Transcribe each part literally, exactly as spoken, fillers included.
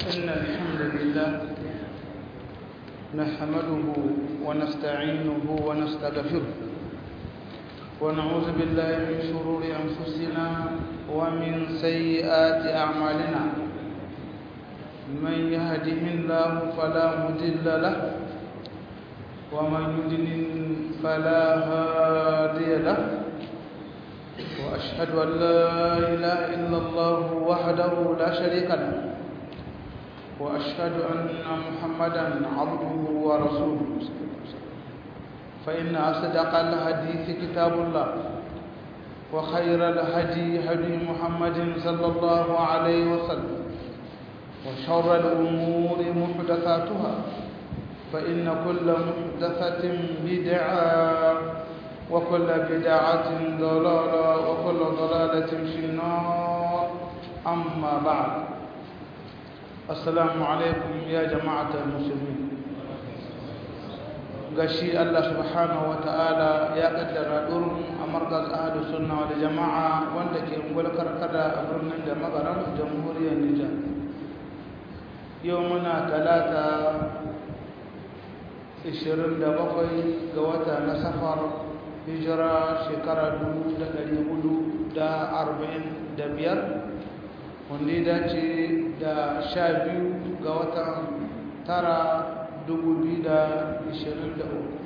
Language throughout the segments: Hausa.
إن الحمد لله نحمده ونستعينه ونستغفره ونعوذ بالله من شرور أنفسنا ومن سيئات أعمالنا من يهده الله فلا مضل له ومن يضلل فلا هادي له وأشهد أن لا إله إلا الله وحده لا شريك له وأشهد أن محمدا عبده ورسوله فإن أصدق الحديث كتاب الله وخير الهدي هدي محمد صلى الله عليه وسلم وشر الأمور محدثاتها فإن كل محدثة بدعة وكل بدعة ضلالة وكل ضلالة في النار أما بعد السلام عليكم يا جماعة المسلمين gashi Allah subhanahu wa ta'ala ya kaddara durin a markaz ahlus sunna wal jama'a wanda ke ungwal karkara a birnin da magaran jamhuriyar Nijar yau muna talata ishirin da bakwai ga wata na safar hijira shekara dubu da ɗari hudu da arba'in da biyar wanda ya dace da sha biyu ga watan tara dubu biyu da ishirin da uku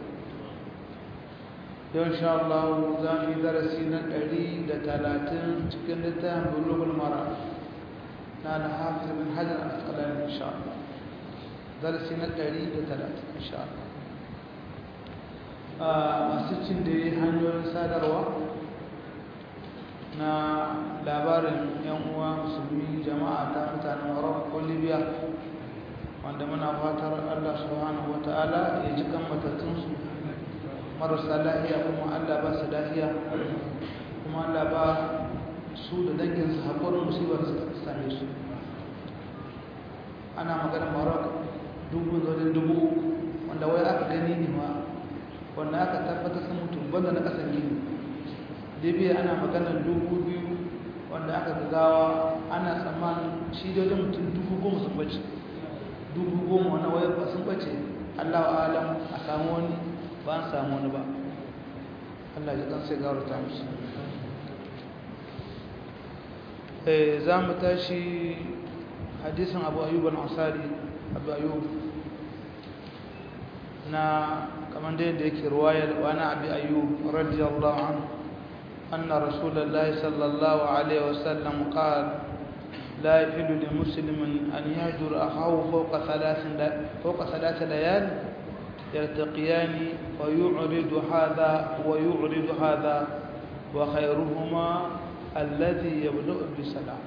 yau insha Allah za mu yi darasi na ɗari da talatin cikin littafin bulugul mara na al-hafiz bin hajar al-asqalani insha Allah darasi na ɗari da talatin insha Allah masu cin da hanyoyin sadarwa na labarin yan uwa musulmi jama'a ta mutanen Morocco ko Libya wanda muna fatar Allah subhanahu wataala ya ji kan matattun su marasa lafiya kuma Allah ba su lafiya kuma Allah ba su da dangin su hakurin musibar su same su ana magana Morocco dubu zuwa dubu wanda wai aka gani ne ma wanda aka tabbatar sun mutu banda na kasan gini Libya ana magana dubu biyu wanda aka gawa ana tsammanin shi da wajen mutum dubu goma sun bace dubu goma wani waya ba sun bace Allah wa alam a samu wani ba an samu wani ba Allah ya kan sai gawar ta musu eh za mu tashi hadisin Abu Ayyub al-Ansari Abu Ayyub na kamar da yake ruwayar wani Abi Ayyub radiyallahu anhu anna Rasulullahi sallallahu alaihi wasallam qala لا يحل لمسلم أن يهجر أخاه فوق ثلاث فوق ثلاث ليال يلتقيان ويعرض هذا ويعرض هذا وخيرهما الذي يبدأ بالسلام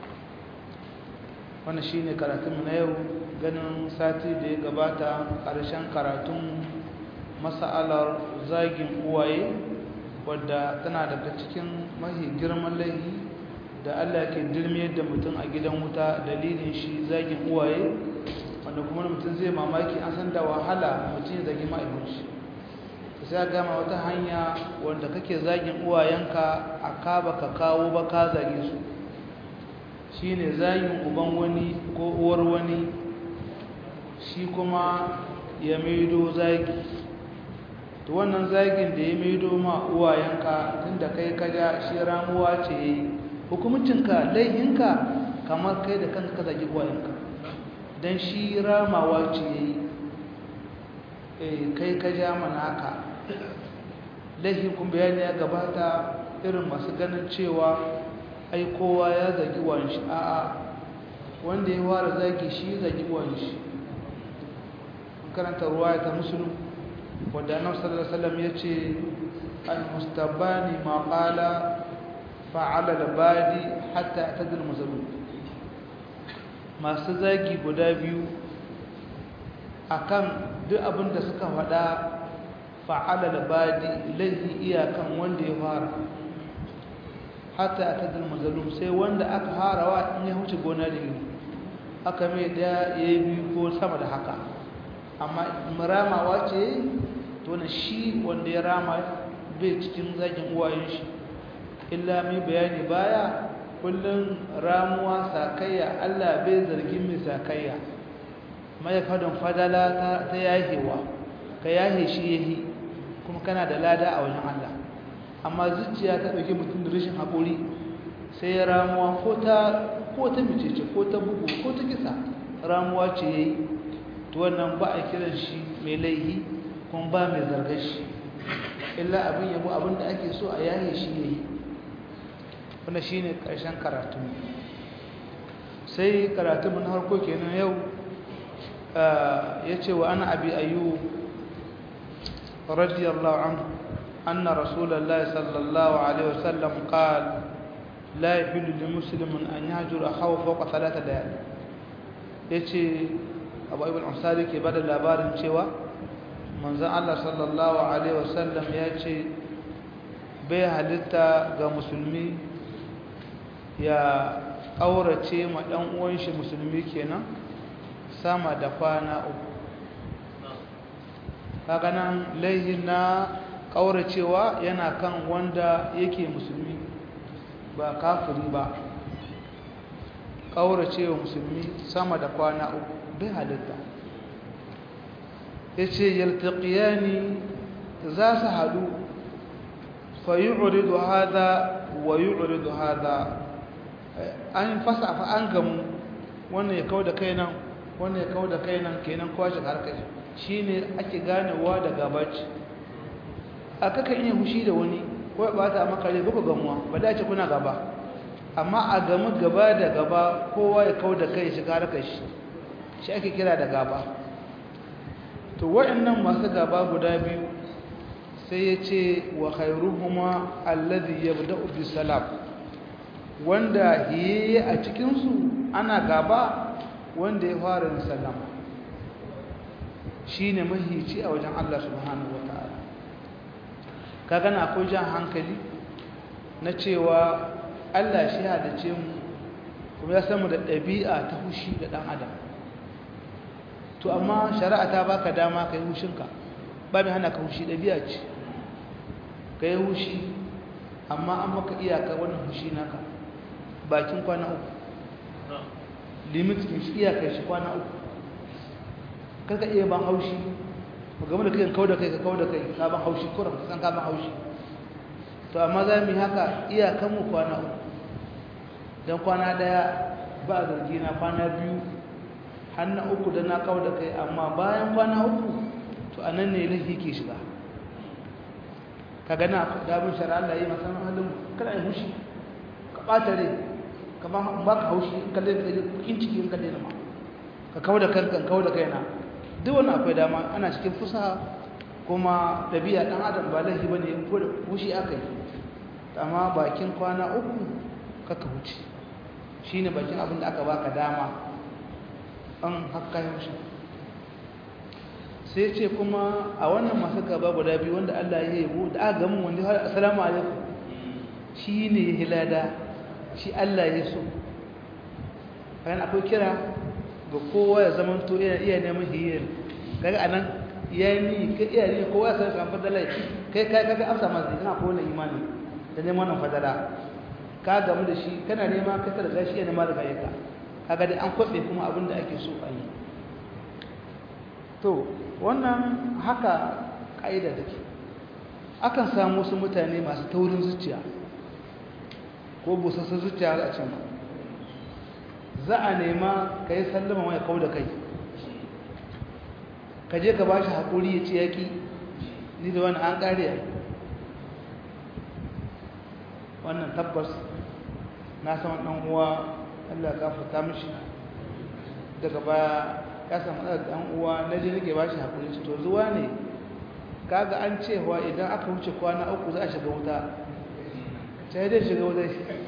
wannan shine karatun na yau ganin sati da ya gabata ƙarshen karatun mas'alar zagin uwaye wadda tana daga cikin mahi girman laifi da Allah ke dirmiyar da mutum a gidan wuta dalilin shi zagin uwaye wanda kuma mutum zai mamaki an san da wahala mutum ya zagi ma'aikun shi sai gama wata hanya wanda kake zagin uwayenka a ka baka kawo ba ka zage su shine zagin uban wani ko uwar wani shi kuma ya maido zagi to wannan zagin da ya maido ma uwayenka tunda kai kaja shi ramuwa ce yayi hukumuncinka laihinka kamar kai da kanka ka zagi uwayenka don shi ramawa ce ya yi kai ka ja manaka laihin kun bayani ya gabata irin masu ganin cewa ai kowa ya zagi uwayen shi a'a wanda ya ware zagi shi zagi uwayen shi karanta ruwa ta musulun wadda annabi sallallahu alaihi wasallam ya ce al-mustabani ma qala fa'ala labadi hatta tadil mazlum masu zagi guda biyu akan duk abin da suka faɗa fa'ala labadi lahi iyakan wanda ya fara hatta tadil mazlum sai wanda aka harawa in ya huce gona da yi aka mai da yayi biyu ko sama da haka amma maramawa ce to na shi wanda ya rama bai cikin zagin uwayen shi illa mai bayani baya kullum ramuwa sakayya Allah bai zargin mai sakayya mai fadon fadala ta yahewa ka yahe shi yahi kuma kana da lada a wajen Allah amma zuciya ta dauke mutum da rashin haƙuri sai ya ramuwa ko ta ko ta micece ko ta bugu ko ta kisa ramuwa ce yayi to wannan ba a kiran shi mai laihi kuma ba mai zargar shi illa abin yabo abin da ake so a yahe shi yayi wannan shine karshen karatu sai karatu mun harko kenan yau yace wa ana abi ayyub radiyallahu anhu anna rasulullahi sallallahu alaihi wasallam qala la yahillu lil muslimin an yahjura akhahu fawqa thalath layal yace abu ayyub al-ansari ke bada labarin cewa manzon Allah sallallahu alaihi wasallam yace bai halitta ga musulmi ya aurace ma dan uwan shi musulmi kenan sama da kwana uku kaga nan laihin na kauracewa yana kan wanda yake musulmi ba kafiri ba kauracewa musulmi sama da kwana uku bai halitta yace yaltaqiyani za su hadu fa yu'ridu hadha wa yu'ridu hadha an fasa fa an gamu wannan ya kauda kai nan wannan ya kauda kai nan kenan kwashi harkar shine ake ganewa da gabaci aka kan yi hushi da wani ko ya bata maka rai buku gamuwa ba dace kuna gaba amma a gamu gaba da gaba kowa ya kauda kai shi harkar shi shi ake kira da gaba to waɗannan masu gaba guda biyu sai ya ce wa khairuhuma alladhi yabda'u bisalam wanda yayi a cikin su ana gaba wanda ya fara sallama shine mahici a wajen Allah subhanahu wataala kaga na akwai jan hankali na cewa Allah shi hadace mu kuma ya samu da ɗabi'a ta hushi da dan adam to amma shari'a ta baka dama kai hushinka ba mai hana ka hushi ɗabi'a ce kai hushi amma an maka iyaka wannan hushi naka bakin kwana uku limit din shi iyaka shi kwana uku karka iya ban haushi game da kai kauda kai ka kauda kai ka ban haushi kuran san ka ban haushi to amma za mu yi haka iyakan mu kwana uku dan kwana daya ba zargi na kwana biyu har na uku da na kauda kai amma bayan kwana uku to anan ne lahi ke shiga kaga na da mun shara Allah yi masa halin kada ai hushi ka bata rai ka ba ka haushi kalle da kin cikin kalle na ma ka kauda kanka kauda kaina duk wannan akwai dama ana cikin fusaha kuma dabi'a dan adam ba lahi bane in ko hushi akai amma bakin kwana uku kaka huce shine bakin abin da aka baka dama an hakka hushi sai ce kuma a wannan masu gaba guda biyu wanda Allah ya yabo da aka gamu wanda har assalamu alaikum shine hilada shi Allah ya so kan akwai kira ga kowa ya zaman to yana iya neman hiyar kaga anan yayi ka iya ne kowa sai kan fadala kai kai kaga amsa ma ina ko wannan imani da neman wannan fadala ka gamu da shi kana nema ka targa shi yana ma daga yaka kaga dai an kwabe kuma abin da ake so a yi to wannan haka kaida take akan samu wasu mutane masu taurin zuciya ko busassun zuciya a can za a nema ka yi sallama mai kau da kai ka je ka ba shi haƙuri ya ce yaƙi ni da wani an ƙariya wannan tabbas na saman ɗan uwa Allah ka fita mishi daga baya ya samu ɗan uwa na je nake ba shi haƙuri to zuwa ne kaga an cewa idan aka wuce kwana uku za a shiga wuta sai dai shiga wuta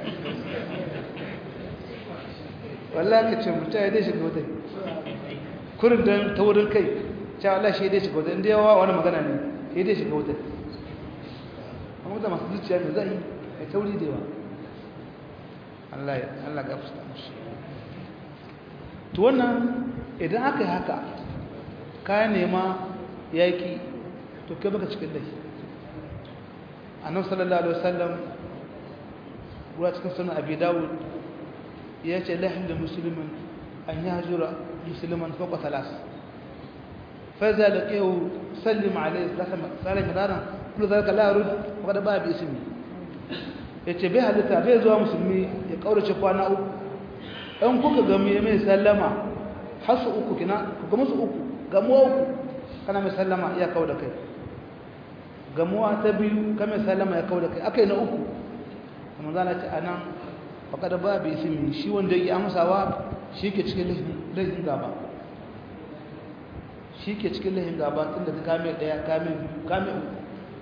wallahi ka ce mutum ya dai shiga wuta kurin don taurin kai cewa Allah shi dai shiga wuta inda yawa wani magana ne shi dai shiga wuta amma da masu zuciya mai zai mai tauri da yawa Allah ya Allah ga fusta musu to wannan idan aka yi haka ka nema yaki to kai baka cikin dai annabi sallallahu alaihi wasallam ruwa cikin sunan abi dawud ya ce lahil muslimin an yahjura musliman fawqa thalath fa idza laqiyahu sallim alayhi salam madaran kullu dhalika la yurd faqad ba bi ismi yace bai halitta bai zuwa musulmi ya kaurace kwana uku dan kuka ga mai sallama hasu uku kina ga musu uku gamuwa uku kana mai sallama iya kawo da kai gamuwa ta biyu ka mai sallama ya kawo da kai akai na uku kuma zana ce anan faqad ba bi ismi shi wanda yake amsawa shi ke cikin lahin gaba shi ke cikin lahin gaba tunda ka kame daya kame kame uku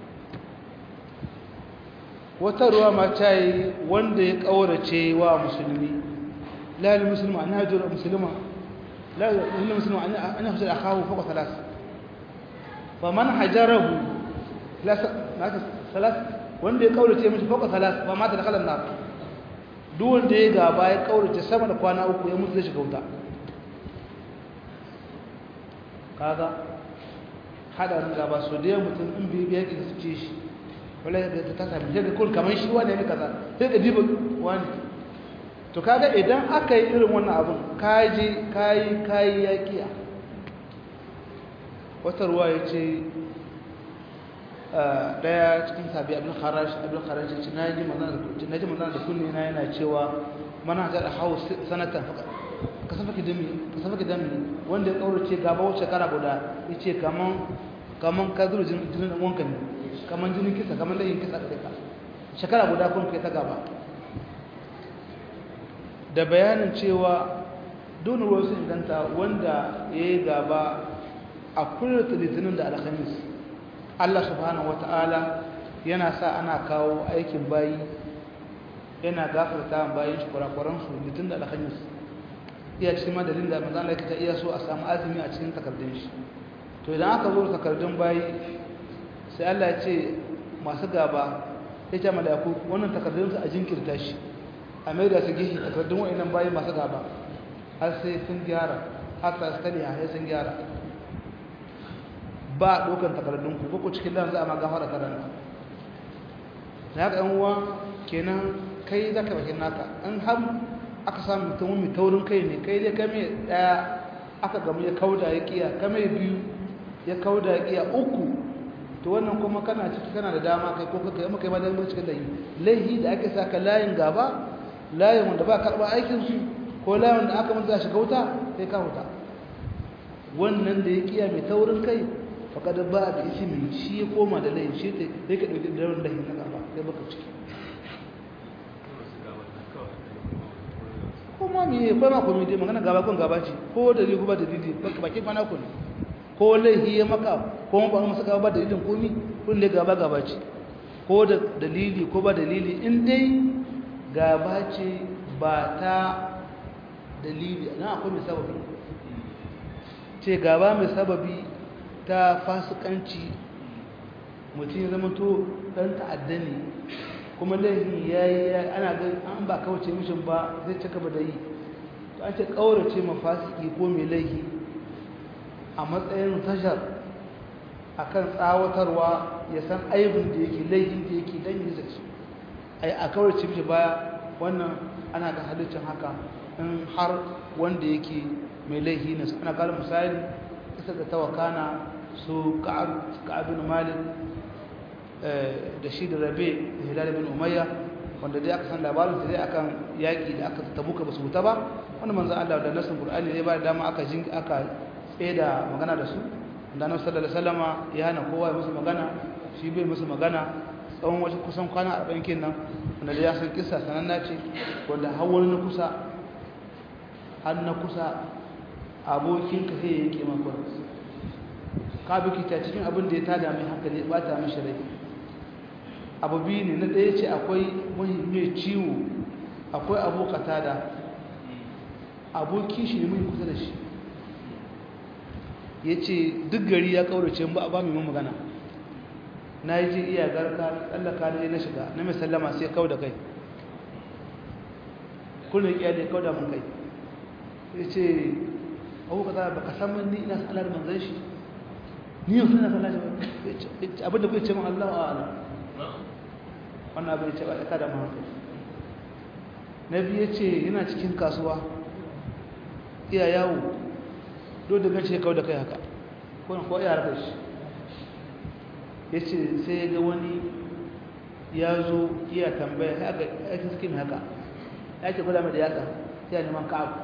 wata ruwa ma ta yi wanda ya kaurace wa musulmi la lil muslimu an hajura muslima la lil muslimu an yahjur akahu fawqa thalath faman hajarahu la thalath wanda ya kaurace mishi fawqa thalath fa mata dakhala an-nar duk wanda ya gaba ya kaurace sama da kwana uku ya mutu zai shiga wuta kaga hadarin gaba so da mutum in bai biya ki su ce shi wala da ta sami sai ga kun kaman shi wanda ne kaza sai ka diba wani to kaga idan aka yi irin wannan abun kaji kai kai yakiya wata ruwa yace daya cikin sabi abin kharash abin kharash yace naji manzon da naji manzon da kunni na yana cewa mana ga haus sanatan faka ka san faki dami ka san faki dami wanda ya kaurace gaba wace kara guda yace kaman kaman ka zuru jinin wanka ne kaman jinin kisa kaman layin kisa kai ka shekara guda kun kai ta gaba da bayanin cewa don wasu inganta wanda yayi gaba a kullu litinin da alhamis Allah subhanahu wataala yana sa ana kawo aikin bayi yana gafarta bayin shi kurakuran su litinin da alhamis iya cikin madalin da manzo Allah ya iya so a samu azumi a cikin takardun shi to idan aka zo takardun bayi sai Allah ya ce masu gaba ya ce mala'iku wannan takardun su a jinkirta shi a mai da su gishi takardun wa'annan bayi masu gaba har sai sun gyara har ta stani har sun gyara ba dokan takardun ku ko cikin lan za a ma gafara karanta da haka yan uwa kenan kai zaka bakin naka an har aka samu mutum mai taurin kai ne kai dai kame daya aka gamu ya kauda ya kiya kame biyu ya kauda ya kiya uku to wannan kuma kana ciki kana da dama kai ko kai maka ma da cikin layi laihi da ake saka layin gaba layin wanda ba karba aikin su ko layin da aka manta shiga wuta sai ka wuta wannan da ya kiya mai taurin kai faqad ba da ismi shi ya koma da layin shi sai ka dauki da wannan layin na gaba sai baka ciki kuma me ba ma komai dai magana gaba kun gaba ce ko da rigu ba da didi bakin fana ku ne ko laihi ya maka ko ba mu saka ba dalilin komi kun dai gaba gaba ce ko da dalili ko ba dalili in dai gaba ce ba ta dalili na akwai mai sababi ce gaba mai sababi ta fasikanci mutum ya zama to dan ta'adda ne kuma laifi ya yi ana ga an ba kawace mishin ba zai ci gaba da yi to an ce kaurace mafasiki ko mai laifi a matsayin tashar akan tsawatarwa ya san aibin da yake laifin da yake dan yi zai ai a kaurace mishi baya wannan ana ga halittar haka in har wanda yake mai laifi ne ana ga misali isa da tawakana su ka'ab bin malik da shi da rabe da hilal bin umayya wanda dai aka san labarin dai akan yaki da aka tabuka basu huta ba wannan manzon Allah da nasin Qur'ani ne ba da dama aka jin aka tseda magana da su da Annabi sallallahu alaihi wasallama ya hana kowa ya musu magana shi bai musu magana tsawon wasu kusan kwana arba'in kenan wanda da ya san kissa sananna ce wanda har wani na kusa har na kusa abokin ka sai yake maka ka biki ta cikin abin da ya tada mai hankali ya bata mishi rai abu biyu ne na ɗaya ce akwai mai ciwo akwai abokata da aboki shi ne mai kusa da shi ya ce duk gari ya kaurace ba a ba mai magana na yi ji iya garka tsallaka da na shiga na mai sallama sai kau da kai kullum iya da kau da mun kai ya ce abokata ba ka saman ni ina sanar manzan shi ni yau suna sanar abinda kuwa ce min Allah wa ala wannan abin ce ba ya kada mahaifin nabi ya ce yana cikin kasuwa iya yawo do da gace kawai da kai haka ko ko iya harkar shi ya ce sai ya ga wani ya zo iya tambaya haka ya kiskin haka ya ce kula mai da yatsa ya neman ka'abu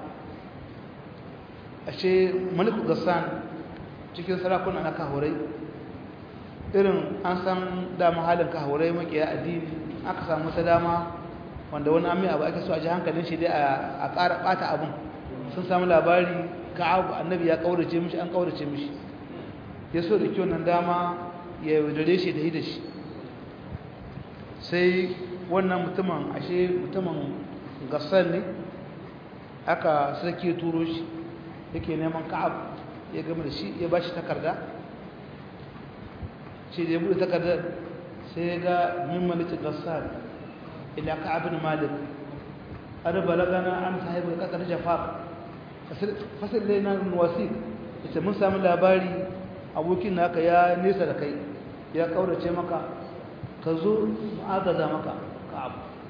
ashe maliku gassan cikin sarakuna na kahurai irin an san dama halin kahurai makiya addini aka samu ta dama wanda wani ami abu ake so a ji hankalin shi dai a ƙara ɓata abin sun samu labari ka'abu annabi ya ƙaurace mishi an ƙaurace mishi ya so da kyau nan dama ya yaudare shi da yi da shi sai wannan mutumin ashe mutumin gassan ne aka sarki turo shi yake neman ka'ab ya gama da shi ya ba shi takarda shi da ya buɗe takardar sai ya ga min malikin gassan ila ka'ab bin malik ar balagana an sahibu kasar jafar fasir dai na wasiq yace mun samu labari abokin naka ya nesa da kai ya kaurace maka ka zo mu'agaza maka ka'ab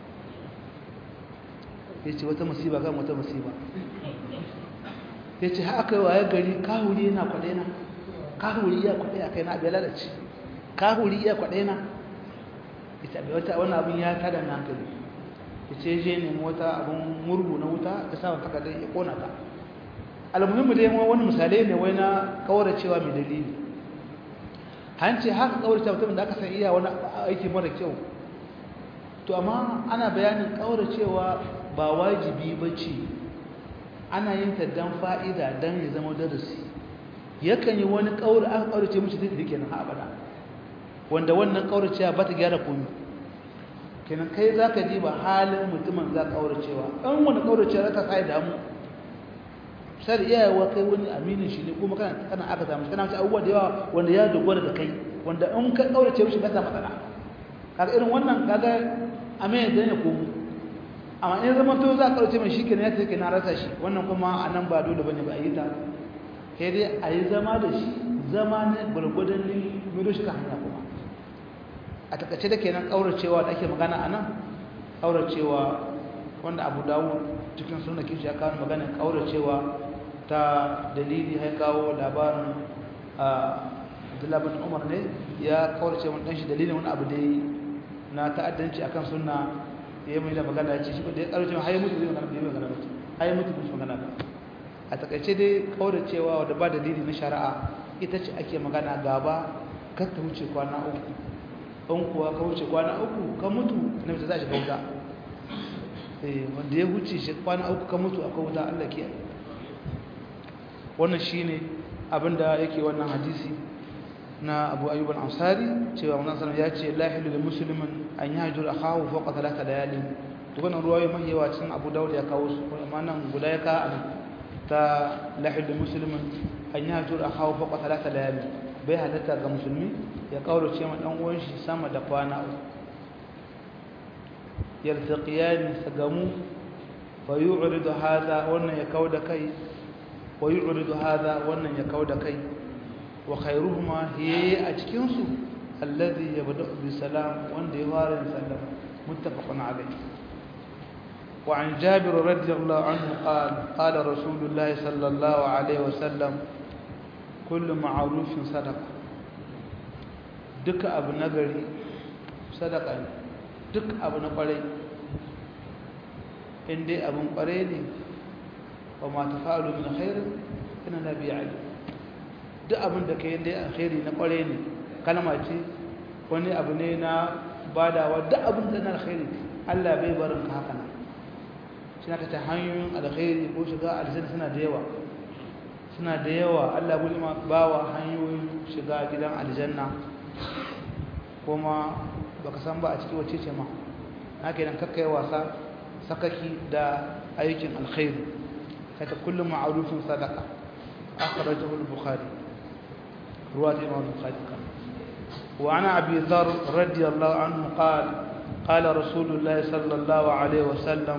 yace wata musiba kan wata musiba yace haka waye gari kahuri yana kwade na kahuri ya kwade akai na bai lalace kahuri ya kwade na ita bai wata wannan abin ya tada na hankali yace je ne mota abun murgu na wuta ka sa ta kada ya kona ka almuhimmi dai wani misali ne wai na kauracewa mai dalili hanci haka kauracewa mutum da aka san iya wani aiki mara kyau to amma ana bayanin kauracewa ba wajibi bace ana yin ta dan fa'ida dan ya zama darasi yakan yi wani kaura aka kaurace mishi da yake nan abada wanda wannan kauracewa ba ta gyara komai kenan kai zaka ji ba halin mutumin za kauracewa dan wani kauracewa zaka sai damu sai iyayewa kai wani aminin shi ne kuma kana kana aka samu kana ci abubuwa da yawa wanda ya dogara da kai wanda in ka kaurace mishi ka samu matsala kaga irin wannan kaga ame da ne ko amma in zaman to za ka kaurace mai shikenan ya take na rasa shi wannan kuma anan ba dole bane ba a yi ta sai dai a yi zama da shi zama ne gurgudan ne mai shi ka hanya kuma a takaice da kenan kauracewa da ake magana anan kauracewa wanda Abu Dawud cikin sunan kishi ya kawo magana kauracewa ta dalili ya kawo labarin Abdullah bin Umar ne ya kaurace mun dan shi dalilin wani abu da na ta'addanci akan sunna yayin mai da magana ya ce shi da ya kaurace hayi mutu zai magana bai magana ba hayi mutu bai magana ba a takaice dai kauracewa wanda ba dalili na shari'a ita ce ake magana gaba kar ta wuce kwana uku in kuwa ka wuce kwana uku ka mutu ne ta za shi kauta eh wanda ya wuce shi kwana uku ka mutu akwai wuta Allah ke wannan shine abinda yake wannan hadisi na Abu Ayyub al-Ansari cewa wannan sanan ya ce la hilu lil muslimin an yahjur akhahu fawqa thalatha layalin to wannan ruwaye mai yawa cikin Abu Dawud ya kawo su amma nan guda ya ka ta la hilu lil muslimin an yahjur akhahu fawqa thalatha layalin bai halatta ga musulmi ya kaurace ma dan uwan shi sama da kwana uku yaltaqiyan sagamu fa yu'ridu hadha wannan ya kauda kai wa yu'ridu hadha wannan ya kauda kai wa khairuhuma hiya a cikin su alladhi yabda'u bi salam wanda ya fara sallam muttafaqun alayh wa an jabir radiyallahu anhu qala qala rasulullah sallallahu alayhi wa sallam kullu ma'rufin sadaqa duka abu nagari sadaqa ne duk abu na kwarai inda abun kwarai ne wa ma tafalu min khairin inna nabi ali duk abin da kai inda alkhairi na kwarai ne kalma ce wani abu ne na badawa duk abin da na alkhairi Allah bai barin ka haka nan shi na kace hanyoyin alkhairi ko shiga aljanna suna da yawa suna da yawa Allah bai ma bawa hanyoyin shiga gidan aljanna kuma baka san ba a cikin wace ce ma haka idan kakka yi wasa sakaki da aikin alkhairi kata kullum ma'arufin sadaka akhrajahu al-bukhari ruwat imam al-bukhari wa ana abi dharr radiyallahu anhu qala qala rasulullah sallallahu alayhi wa sallam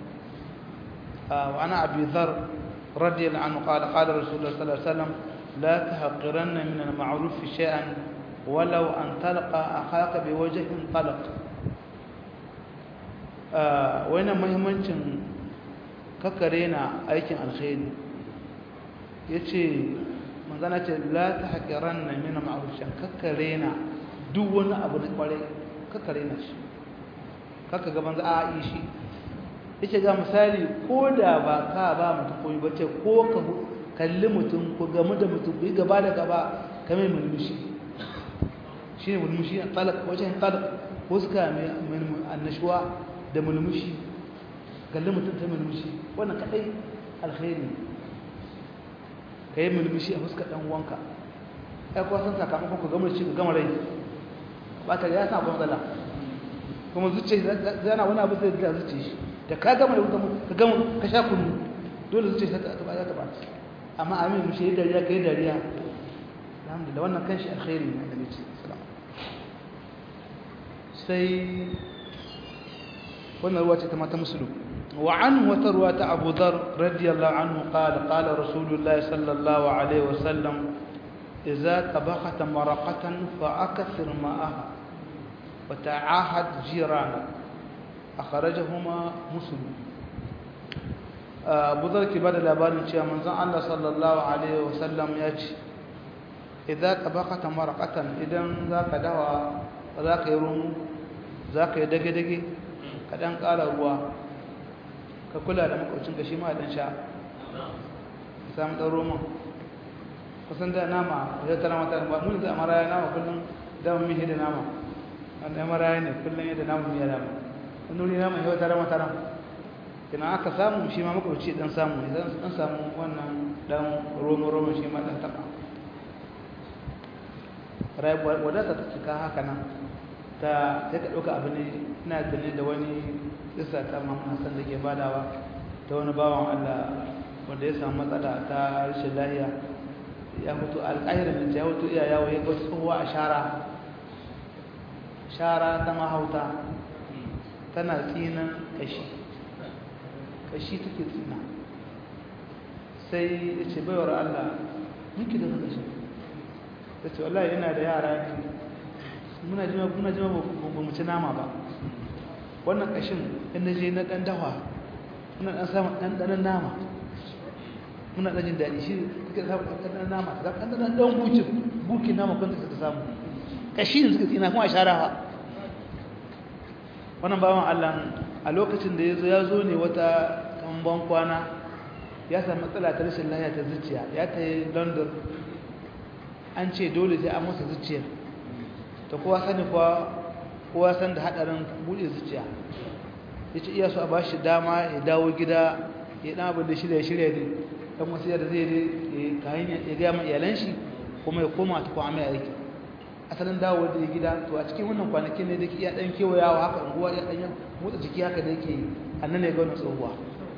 wa ana abi dharr radiyallahu anhu qala qala rasulullah sallallahu alayhi wa sallam la tahqiranna min al-ma'ruf shay'an ولو أن تلقى أخاك بوجه طلق wannan muhimmancin kakkare na aikin alkhairi yace manzana ce la tahqiranna min ma'ruf shan kakkare na duk wani abu da kware kakkare na shi kakka ga banza a yi shi yace ga misali ko da ba ka ba mutum koyi bace ko ka kalli mutum ko gamu da mutum ku gaba da gaba kamar mulmushi shine mulmushi talak wajen talak ko suka mai annashuwa da mulmushi kalli mutum ta mulmushi wannan kadai alkhairi kai mulmushi a fuskar dan uwanka ai ko san sakamakon ku gama shi ku gama rai ba ta ya sa gonzala kuma zuciya zana wani abu zai da zuciya shi da ka gama da ka gama ka sha kunu dole zuciya ta ta ba ta ba amma amin mu shi dariya kai dariya alhamdulillah wannan kanshi alkhairi ne da nabi sallallahu sai wannan ruwa ce ta mata musulun wa an wata ruwa ta Abu Dharr radiyallahu anhu qala qala rasulullahi sallallahu alaihi wasallam idza tabakhata maraqatan fa akthir ma'aha wa ta'ahad jirana akhrajahuma muslim Abu Dharr ke bada labarin cewa manzon Allah sallallahu alaihi wasallam ya ce idza tabakhata maraqatan idan zaka dawa zaka yi rumu zaka yi dage-dage ka dan ƙara ruwa ka kula da makwacin ka shi ma dan sha samu dan roman kusan da nama ya tara mata ba mun da maraya nama kullum da mun yi da nama wannan maraya ne kullum yadda nama miya nama nuri nama ya tara mata ran kina aka samu shi ma makwaci dan samu idan an samu wannan dan romo romo shi ma dan taba rayuwa wadata ta cika haka nan ta sai ka ɗauka abu ne ina ganin da wani isa ta mamman hassan da ke badawa ta wani bawan Allah wanda ya samu matsala ta rashin lahiya ya fito alƙahirin da ya fito iya yawo ya gasu tsohuwa a shara shara ta mahauta tana tsinan kashi kashi take tsina sai ya ce baiwar Allah miki da kashi ta ce wallahi yana da yara ne muna jima muna jima ba mu ci nama ba wannan kashin in na je na dan dawa muna dan samu dan dan nama muna dan jin dadi shi kake samu dan dan nama da dan dan dan buki buki nama kun ta samu kashin suka tsina kuma sharawa wannan bawan Allah a lokacin da yazo yazo ne wata kamban kwana ya samu matsala ta rashin lafiya ta zuciya ya tayi London an ce dole sai an masa zuciya ta kowa sani kuwa kowa san da hadarin bude zuciya yace iya so a bashi dama ya dawo gida ya dan abin da shirye shirye ne dan wasu da zai yi kayan ya ga mai iyalan shi kuma ya koma ta kuma mai aiki asalin dawo da gida to a cikin wannan kwanakin ne da iya dan kewayawa haka unguwa ya dan motsa jiki haka da yake annan ne ga wannan tsohuwa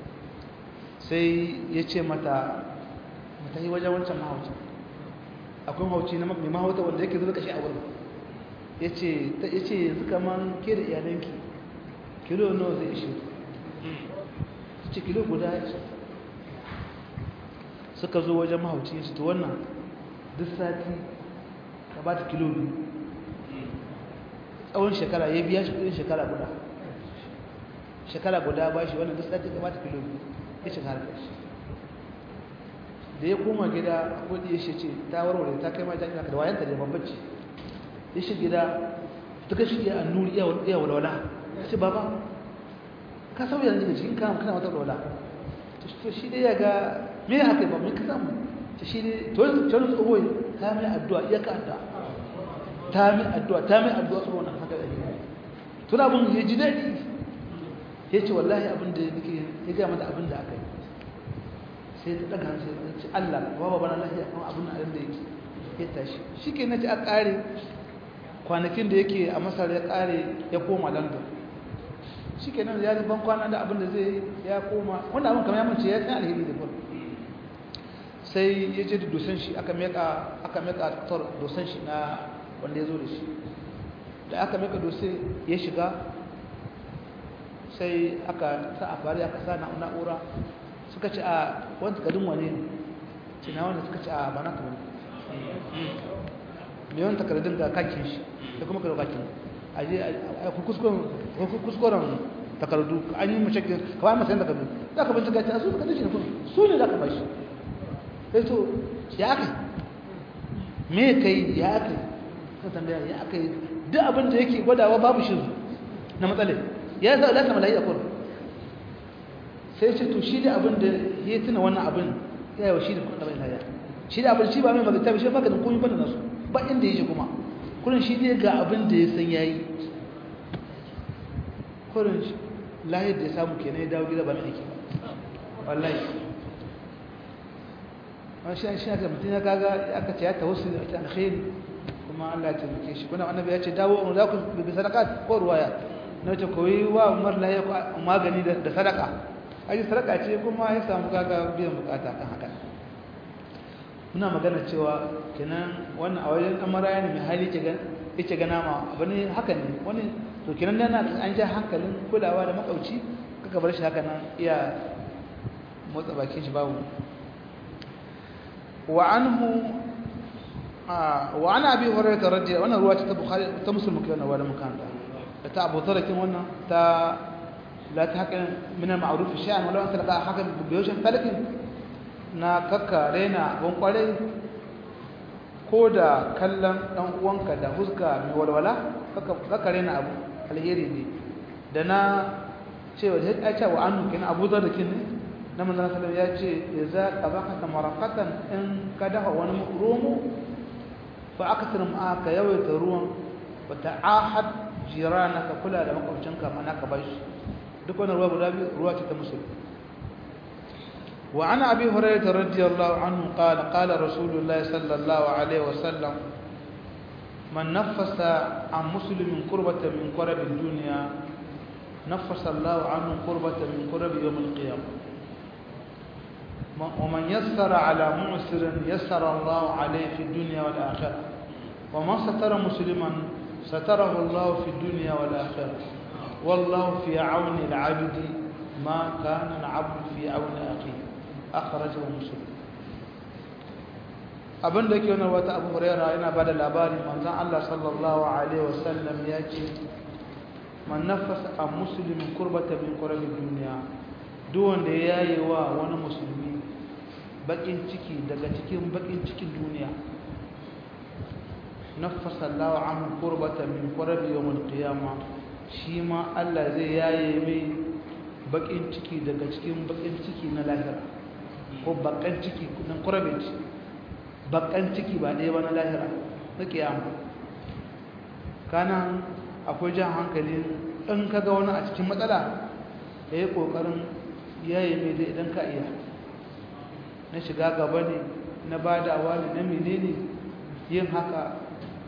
sai yace mata mata yi wajen wancan mahauci akwai mahauci na mai mahauta wanda yake zuba kashi a wurin ya ce yanzu kaman ke da iyalanki kilo nawa zai ishe su ce kilo guda ya ce suka zo wajen mahauci su ta wannan duk sati ka ba ta kilo biyu tsawon shekara ya biya shi kudin shekara guda shekara guda ba shi wannan duk sati ka ba ta kilo biyu ya shekara ƙarshe da ya koma gida wadda ya ce ta warware ta kai ma jami'a ka da wayanta da babbaci ya shi gida ta kashi ya annuri iya walwala ya ce baba ka sauya daga cikin kama kana wata walwala to shi dai ya ga me ya haka ba mai ka samu ta shi dai to wani tsohon ta mai addu'a iya ka addu'a ta mai addu'a ta mai addu'a tsohon na haka da ne tun abin ya ji daɗi ya ce wallahi abin da nake ya gaya mata abin da aka yi sai ta daga hannu sai ta ce Allah baba bana lafiya kuma abin da yake ya tashi shi ke nace a ƙare kwanakin da yake a masar ya ƙare ya koma london shi ke nan ya ban kwana da abin da zai ya koma wanda abin kamar ya mace ya san alheri da kwan sai ya je da dosan shi aka meka aka meka dosan shi na wanda ya zo da shi da aka meka dosai ya shiga sai aka sa a fari aka sa na'ura suka ce a wani takardun wane ne ce na wanda suka ce a ba na kamar mai wani takardun ga kakin shi da kuma ka kakin a je a kuskuren takardu an yi mace ka ba masa takardu za ka bincika ta su takardu shi ne kuma su ne za ka bashi sai to ya kai me kai ya kai ka tambaya ya kai duk abin da yake gwadawa babu shi na matsala ya sa Allah kamar lafiya kullum sai ce to shi da abin da ya tuna wannan abin ya yi wa shi da kuma bai lafiya shi da abin shi ba mai magana ba shi ba ga komai bane nasu ba inda yake kuma kullum shi ne ga abin da ya san yayi kullum lahiyar da ya samu kenan ya dawo gida ba mai aiki wallahi wani shi shi aka mutum ya kaga aka ce ya tawassul da ta alkhairi kuma Allah ya taimake shi kuna annabi ya ce dawo za ku bi sadaqat ko ruwaya na ce koyi wa umar lahiya ko magani da sadaka aji sadaka ce kuma ya samu kaga biyan bukata kan haka muna magana cewa kenan wannan a wajen amara ne mai hali ke gan yake gana ma abin haka ne wani to kenan nan an ja hankalin kulawa da makauci kaka bar shi haka nan iya motsa bakin shi babu wa anhu wa ana abi hurairah radiyallahu anhu ruwaya ta bukhari ta muslim kenan wa da makanta ta abu tarakin wannan ta la ta hakan min al-ma'ruf shay'an wala anta la hakan biyoshin talakin na kakka rena gon kware ko da kallon dan uwanka da huska mai walwala kakka kakka rena abu alheri ne da na cewa da ya ce wa annu kin abu tarakin ne na manzon sallallahu ya ce idza qabaka maraqatan in kadaha wani rumu fa akthar ma'aka yawaita ruwan wa ta'ahad jiranaka kula da makwabcinka mana ka bashi duk wannan ruwa guda biyu ruwa ce ta musulmi wa ana abi hurairah radiyallahu anhu qala qala rasulullahi sallallahu alaihi wasallam man naffasa an muslimin qurbatan min qurbi ad-dunya naffasa Allahu anhu qurbatan min qurbi yawm al-qiyamah wa man yassara ala mu'sirin yassara Allahu alayhi fi ad-dunya wal akhirah wa man satara musliman ستره الله في الدنيا والآخرة والله في عون العبد ما كان العبد في عون أخيه أخرجه مسلم abin da ke wani wata abu huraira yana ba da labarin manzan Allah sallallahu Alaihi wasallam ya ce man nafasa a musulmin kurbata min kurabin duniya duk wanda ya yi wa wani musulmi bakin ciki daga cikin bakin cikin duniya nafasa Allah an kurbata min kurabi yawmul qiyama shi ma Allah zai yaye mai bakin ciki daga cikin bakin ciki na lahira ko bakan ciki na kurabi bakan ciki ba ɗaya ba na lahira na kiyama kana akwai jan hankali in kaga wani a cikin matsala yayi kokarin yaye mai da idan ka iya na shiga gaba ne na badawa ne na menene yin haka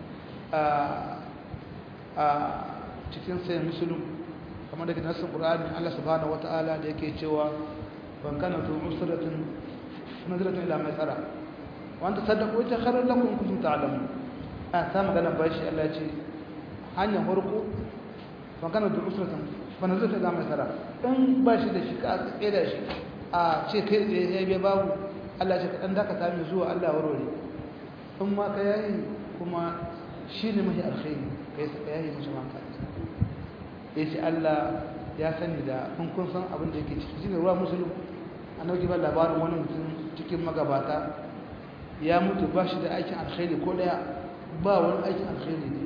a cikin sayin musulun kamar da nasin ƙur'ani Allah subhanahu wata'ala da yake cewa ban kana tu usratin nazaratun ila mai tsara wanda sadaqu ita khairul lakum kuntum ta'lamun a ta magana bashi Allah ya ce hanyar farko ban kana tu usratin fa nazaratun ila mai tsara in bashi da shi ka tsaye da shi a ce kai tsaye ya babu Allah ya ce kadan da ka sami zuwa Allah warware in ma ka yayi kuma shi ne mahi alkhairi kai saka yayi mishi maka yace Allah ya sani da kun kun san abin da yake ciki shine ruwa musulmi annabi ba labarin wani mutum cikin magabata ya mutu ba shi da aikin alkhairi ko daya ba wani aikin alkhairi ne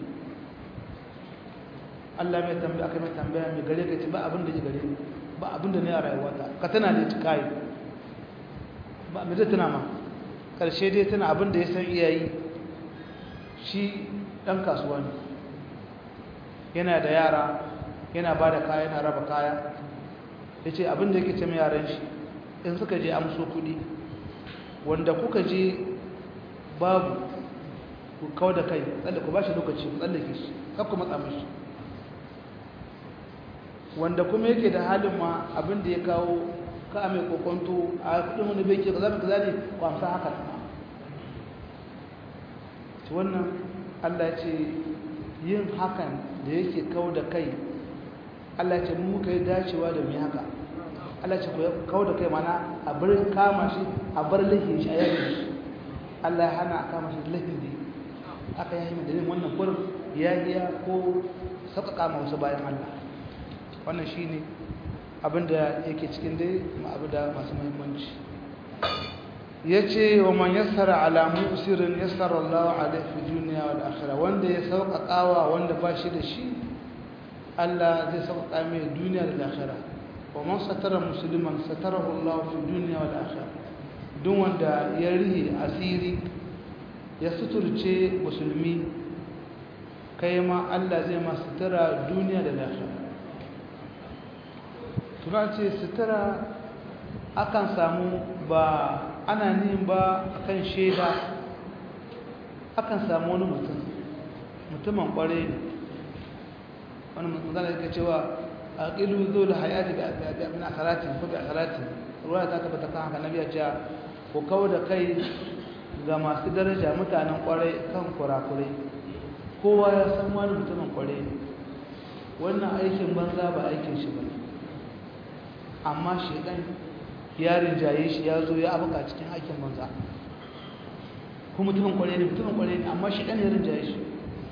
Allah mai tambaya aka mai tambaya mai gare ka ce ba abin da ya gare ba abin da ne a rayuwata ka tana da kai ba me zai tana ma karshe dai tana abin da ya san iyayi shi ɗan kasuwa ne yana da yara yana ba da kaya yana raba kaya ya ce abinda yake ce mai yaran shi in suka je amso kuɗi wanda kuka je babu ku kawo da kai tsalle ku ba shi lokaci ku tsallake shi kaf ku matsa mashi wanda kuma yake da halin ma abinda ya kawo ka mai kokonto a kudin wani bai ke ka zama ka zane ku amsa haka wannan Allah ce yin hakan da yake kawo da kai Allah ce mu muka yi dacewa da mu haka Allah ce ku kawo da kai mana a bar kama shi a bar lahin shi a yayin shi Allah ya hana a kama shi lahin da aka yi da yin wannan kurin ya iya ko sauƙaƙa ma wasu bayan Allah wannan shine abinda yake cikin dai abu da masu muhimmanci yace wa man yassara ala musirin yassara Allah alaihi fi dunya wal akhirah wanda ya sauƙaƙawa wanda ba shi da shi Allah zai sauƙaƙa mai duniya da akhirah wa man satara musliman satarahu Allah fi dunya wal akhirah duk wanda ya rihi asiri ya suturce musulmi kai ma Allah zai ma sutura duniya da akhirah tuna ce sutura akan samu ba ana nin ba akan shaida akan samu wani mutum mutumin kware ne wani mutum zana yake cewa a ƙilu zo da hayati da abin akarati ko da akarati ruwa ta tabbata kan haka nabiya cewa ko kawo da kai ga masu daraja mutanen kware kan kurakurai kowa ya san wani mutumin kware ne wannan aikin banza ba aikin shi ba amma shedan ya rinjaye shi ya zo ya abuka cikin aikin banza kuma mutumin kware ne mutumin kware ne amma shedan ya rinjaye shi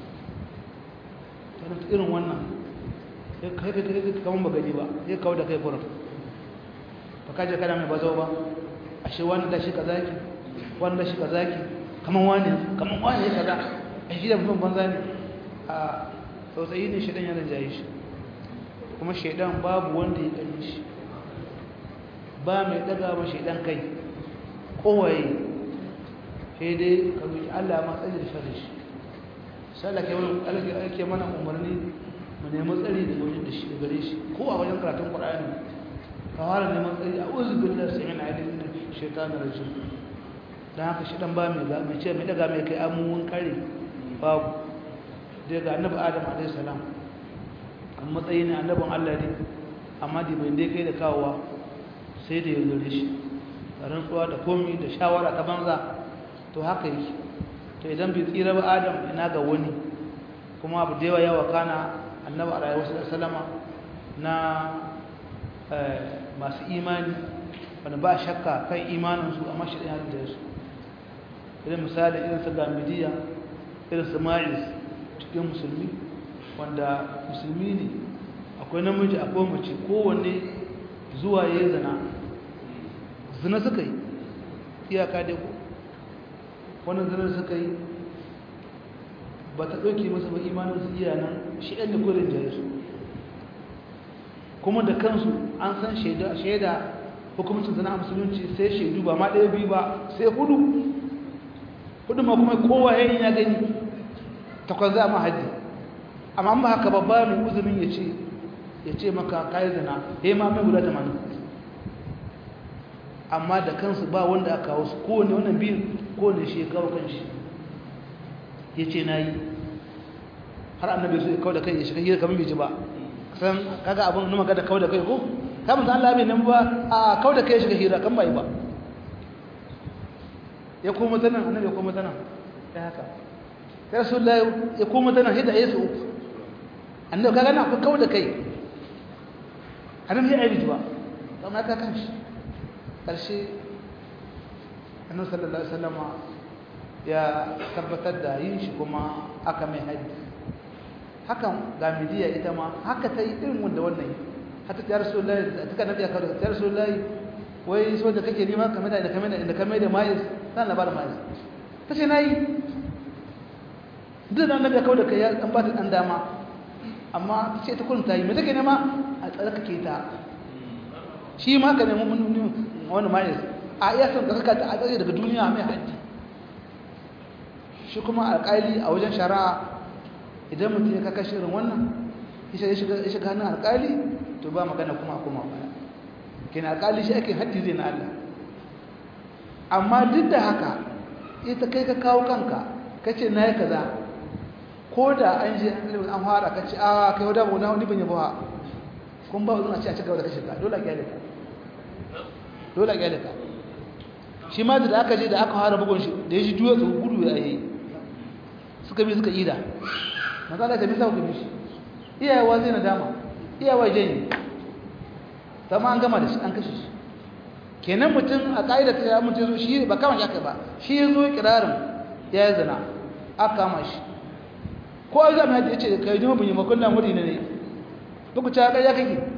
to irin wannan ya kai kai kai kaman bagani ba ya kawo da kai furin ba kaje kana mai bazo ba ashe wani da shi kaza yake wani da shi kaza yake kaman wani kaman wani ya kaza a shi da mutum banza ne a tsautsayi ne shedan ya rinjaye shi kuma shedan babu wanda ya gani shi ba mai daga ba shaidan kai kowaye sai dai ka roki Allah ma tsari da sharri shi sai Allah ke wani Allah ke mana umarni mu nemi tsari da wajen da shi da gare shi ko a wajen karatun Qur'ani ka fara neman tsari a'udhu billahi sami'il alim min shaitanir rajim dan haka shaidan ba mai ga mai ce mai daga mai kai amun kare babu daga annabi Adam alaihi salam an matsayin annabin Allah ne amma dai bai dai kai da kawowa sai da ya zure shi rantsuwa da komi da shawara ta banza to haka yake to idan bai tsira ba adam ina ga wani kuma abu da yawa yawa kana annabi alaihi wasallama na masu imani wanda ba shakka kan imaninsu amma shi ɗaya da su irin misali irin su gamidiya irin su ma'is cikin musulmi wanda musulmi ne akwai namiji akwai mace kowanne zuwa ya zina zina suka yi iyaka dai ko wannan zina suka yi ba ta ɗauke masa ba imanin su iya nan shi ɗan da kurin jaya su kuma da kansu an san shaida hukumcin zina a musulunci sai shaidu ba ma ɗaya biyu ba sai hudu hudu ma kuma kowa ya yi ya gani takwas za ma haji amma ba haka babba mai uzumin ya ce ya ce maka kayi zina ya yi ma mai guda tamanin amma da kansu ba wanda aka kawo su kowane wannan biyun kowane shi ya kawo kanshi ya ce na yi har annabi su ya kawo da kai ya shiga hira kamar bai ji ba san kaga abin numa ga da kawo da kai ko kamun san Allah bai nan ba a kawo da kai ya shiga hira kan bai ba ya koma ta nan annabi ya koma ta nan ya haka ya rasulullahi ya koma ta nan hidda yesu annabi kaga na kawo da kai annabi ya yi ba amma ka kanshi karshe annabi sallallahu alaihi wasallam ya tabbatar da yin shi kuma aka mai haji hakan ga midiya ita ma haka ta yi irin wanda wannan hatta ya rasulullahi ta kana biya kawo ya rasulullahi wai so da kake nima kamar da kamar da kamar da mai san labarin mai tace nayi duk da annabi ya kawo da kai an ba ta dan dama amma tace ta kunta yi me take nema a tsarkake ta shi ma ka nemi mun wani mai a iya san ka saka ta a tsare daga duniya mai haji shi kuma alƙali a wajen shari'a idan mutum ya kaka shirin wannan ya shiga hannun alƙali to ba magana kuma kuma baya kina alƙali shi ake haddi zai na Allah amma duk da haka ita kai ka kawo kanka kace na yi kaza ko da an je an fara kace a kai wadda ba wani ban yabo ha kun ba zuwa ce a cigaba da kashe ka dole a gyale ka dole a gyale ka shi ma da aka je da aka fara bugun shi da ya ji duwa su gudu ya yi suka bi suka ida matsala ta bisa hukumi shi iyayewa zai nadama iyayewa janyi ta ma an gama da shi an kashe shi kenan mutum a ƙa'ida ta mutum zo shi ba kama shi aka ba shi ya zo kirarin ya yi zina aka kama shi ko a zama ya ce ka yi jima bunyi makon lamuri ne ne duk ta ya kake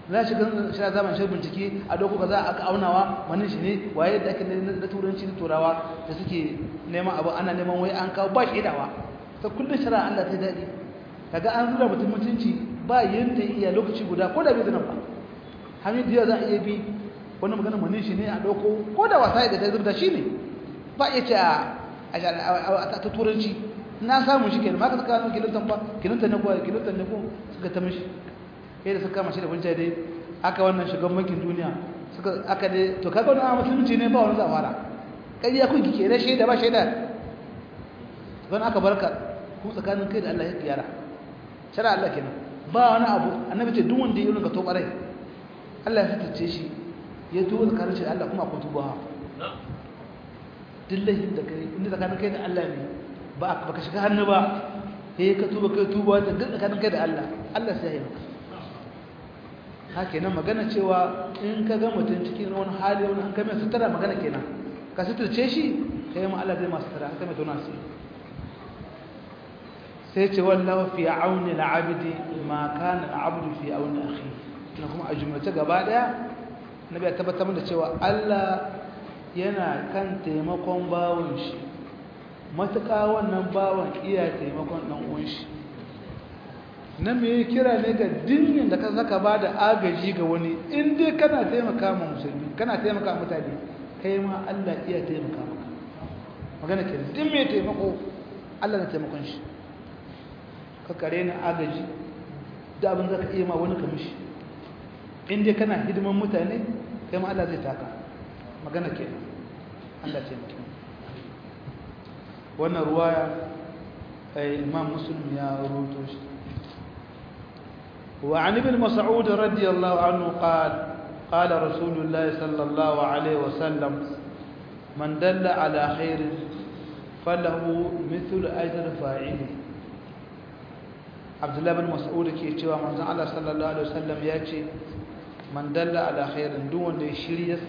za shi gan shi zaman shi bincike a doko kaza aka aunawa manin shi ne waye da ake na turanci da turawa da suke neman abu ana neman wai an kawo ba shi dawa ta kullun shari'a Allah ta dadi kaga an zura mutum mutunci ba yanda iya lokaci guda ko da bai zana ba hamidiya za a iya bi wani magana manin shi ne a doko ko da wasa da ta zubda shi ne ba ya ce a ta turanci na samu shi kenan maka suka kilontan ba kilontan ne ko kilontan ne ko suka ta mishi kai da suka mashi da bunja dai aka wannan shugaban makin duniya suka aka dai to kaga wannan musulunci ne ba wani zafara kai ya kun kike da shaida ba shaida don aka barka ku tsakanin kai da Allah ya kiyara shara Allah kenan ba wani abu annabi ce duk wanda ya yi ka to barai Allah ya fitace shi ya tuba tsakanin shi da Allah kuma akwai tuba dillahin da kai inda tsakanin kai da Allah ne ba baka shiga hannu ba sai ka tuba kai tuba da tsakanin kai da Allah Allah sai ya yi maka haka nan magana cewa in ka ga mutum cikin wani hali wani an kame sutura magana kenan ka suturce shi kai ma Allah zai ma sutura haka mai tona su sai ce wallahu fi auni al-abdi ma kana al-abdu fi auni akhi na kuma a jumlace gaba daya nabi ya tabbatar da cewa Allah yana kan taimakon bawon shi matuƙa wannan bawon iya taimakon dan uwan shi na me kira ne ga dinin da ka saka ba da agaji ga wani in dai kana taimaka ma musulmi kana taimaka mutane kai ma Allah iya taimaka maka magana ke din me taimako Allah na taimakon shi ka kare ni agaji da abin zaka iya ma wani ka mishi in dai kana hidiman mutane kai ma Allah zai taka magana ke Allah ce mutum wannan ruwaya Imam Muslim ya rawaito shi وعن ابن مسعود رضي الله عنه قال قال رسول الله صلى الله عليه وسلم من دل على خير فله مثل أجر فاعله عبد الله بن مسعود كي يتوى من الله صلى الله عليه وسلم يأتي من دل على خير دون شريس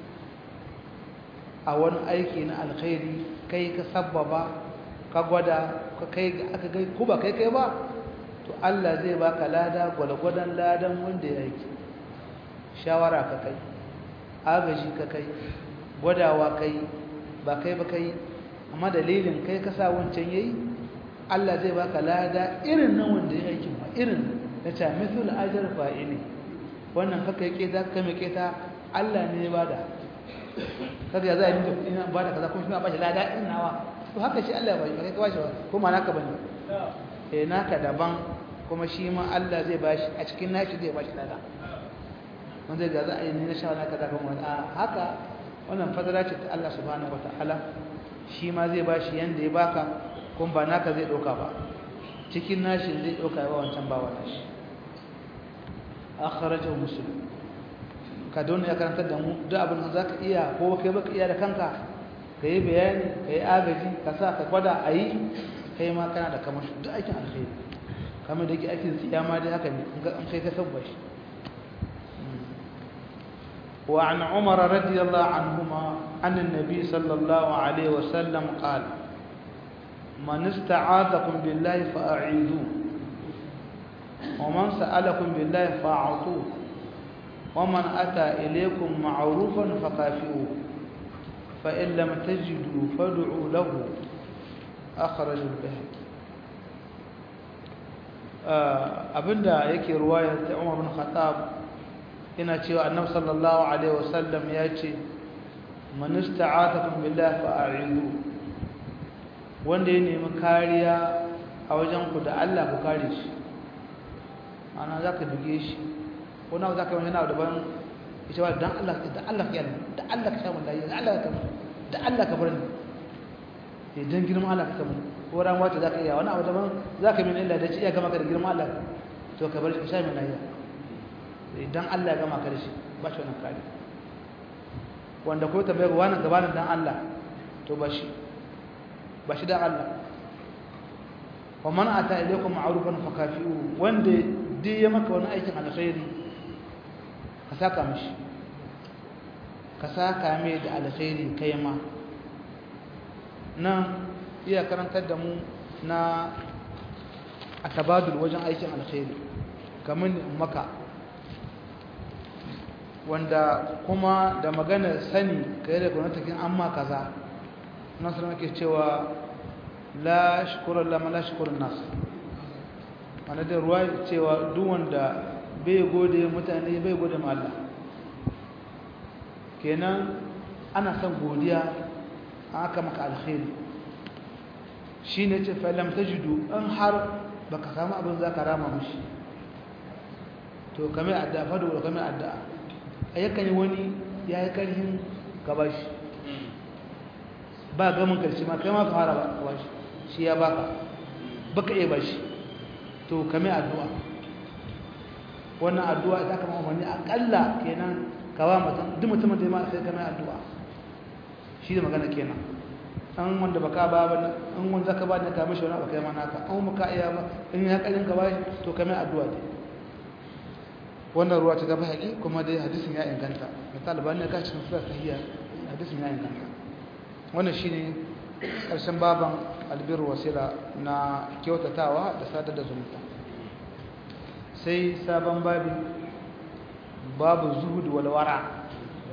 أولا أيكين الخير كي كسبب كغدا كي كوبا كي كي با to Allah zai baka lada gwalgwadon ladan wanda ya yi shawara ka kai agaji ka kai gwadawa kai ba kai ba kai amma dalilin kai ka sa wancan yayi Allah zai baka lada irin nan wanda ya yi ma irin na ta mithul ajr fa'ili wannan kaka yake da kame keta Allah ne ya bada kaga ya zai yi ina bada kaza kuma shi ba shi lada in nawa to haka shi Allah ya ba shi kai ka ba shi ko ma naka bane eh naka daban kuma shi ma Allah zai bashi a cikin nashi zai bashi lada wanda ga za a yi ne na shawara kaza kan wani haka wannan fadala ce ta Allah subhanahu wataala shi ma zai bashi yanda ya baka kuma ba naka zai dauka ba cikin nashi zai dauka ba wancan ba wannan shi akhrajahu muslim ka don ya karanta da mu duk abin da zaka iya ko kai baka iya da kanka kai bayani kai agaji ka sa ka gwada ayi kai ma kana da kamar duk aikin alkhairi kamar da yake aikin siyama dai haka ne an kai ka sabba shi wa an umar radiyallahu anhuma an annabi sallallahu alaihi wasallam qala man ista'adakum billahi fa'idhu wa man sa'alakum billahi fa'atu wa man ata ilaykum ma'rufan fakafi'u fa in lam tajidu fad'u lahu akhraj al-bayhaqi abinda yake ruwayar ta Umar bin Khattab yana cewa Annabi sallallahu alaihi wasallam ya ce man ista'atakum billahi fa'idhu wanda ya nemi kariya a wajen ku da Allah ku kare shi ana zaka buge shi ko na zaka yi wani abu daban ita ba dan Allah da Allah ya da Allah ka samu lafiya da Allah ka da Allah ka bar ni idan girman Allah ka samu ko ran wata zaka iya wani abu daban zaka min illa da ci iya gama ka da girman Allah to ka bar shi sai min lafiya idan Allah ya gama ka da shi ba shi wannan kare wanda ko ta bai ga wani gabanin dan Allah to ba shi ba shi dan Allah wa man ata ilaykum ma'rufan fakafi'u wanda dai ya maka wani aikin alkhairi ka saka mishi ka saka mai da alkhairi kai ma nan iya karantar da mu na atabadul wajen aikin alkhairi kamar maka wanda kuma da magana sani kai da gwamnatin amma kaza nasar nake cewa la shukura lama la shukurin nas mana da ruwa cewa duk wanda bai gode mutane bai gode ma Allah kenan ana son godiya aka maka alkhairi shine ce fa lam tajidu an har baka samu abin zaka rama mushi to kame addu'a fa da kame addu'a ayyakan wani yayi karhin gabashi ba gamin karshe ma kai ma fara ba gabashi shi ya baka baka iya bashi to kame addu'a wannan addu'a ita kama umarni akalla kenan ka ba mutum duk mutumin da ya ma sai kame addu'a shi da magana kenan an wanda baka ba ba an wanda zaka ba ne ka mishi wani baka yi mana ka an muka iya ba in ya kalin ka ba to kame addu'a ne wannan ruwa ta gaba haƙi kuma dai hadisin ya inganta misali ba ne ka cikin sura tahiyya hadisin ya inganta wannan shine karshen baban albir wasila na kyautatawa da sadar da zumunta sai sabon babi babu zuhud wal wara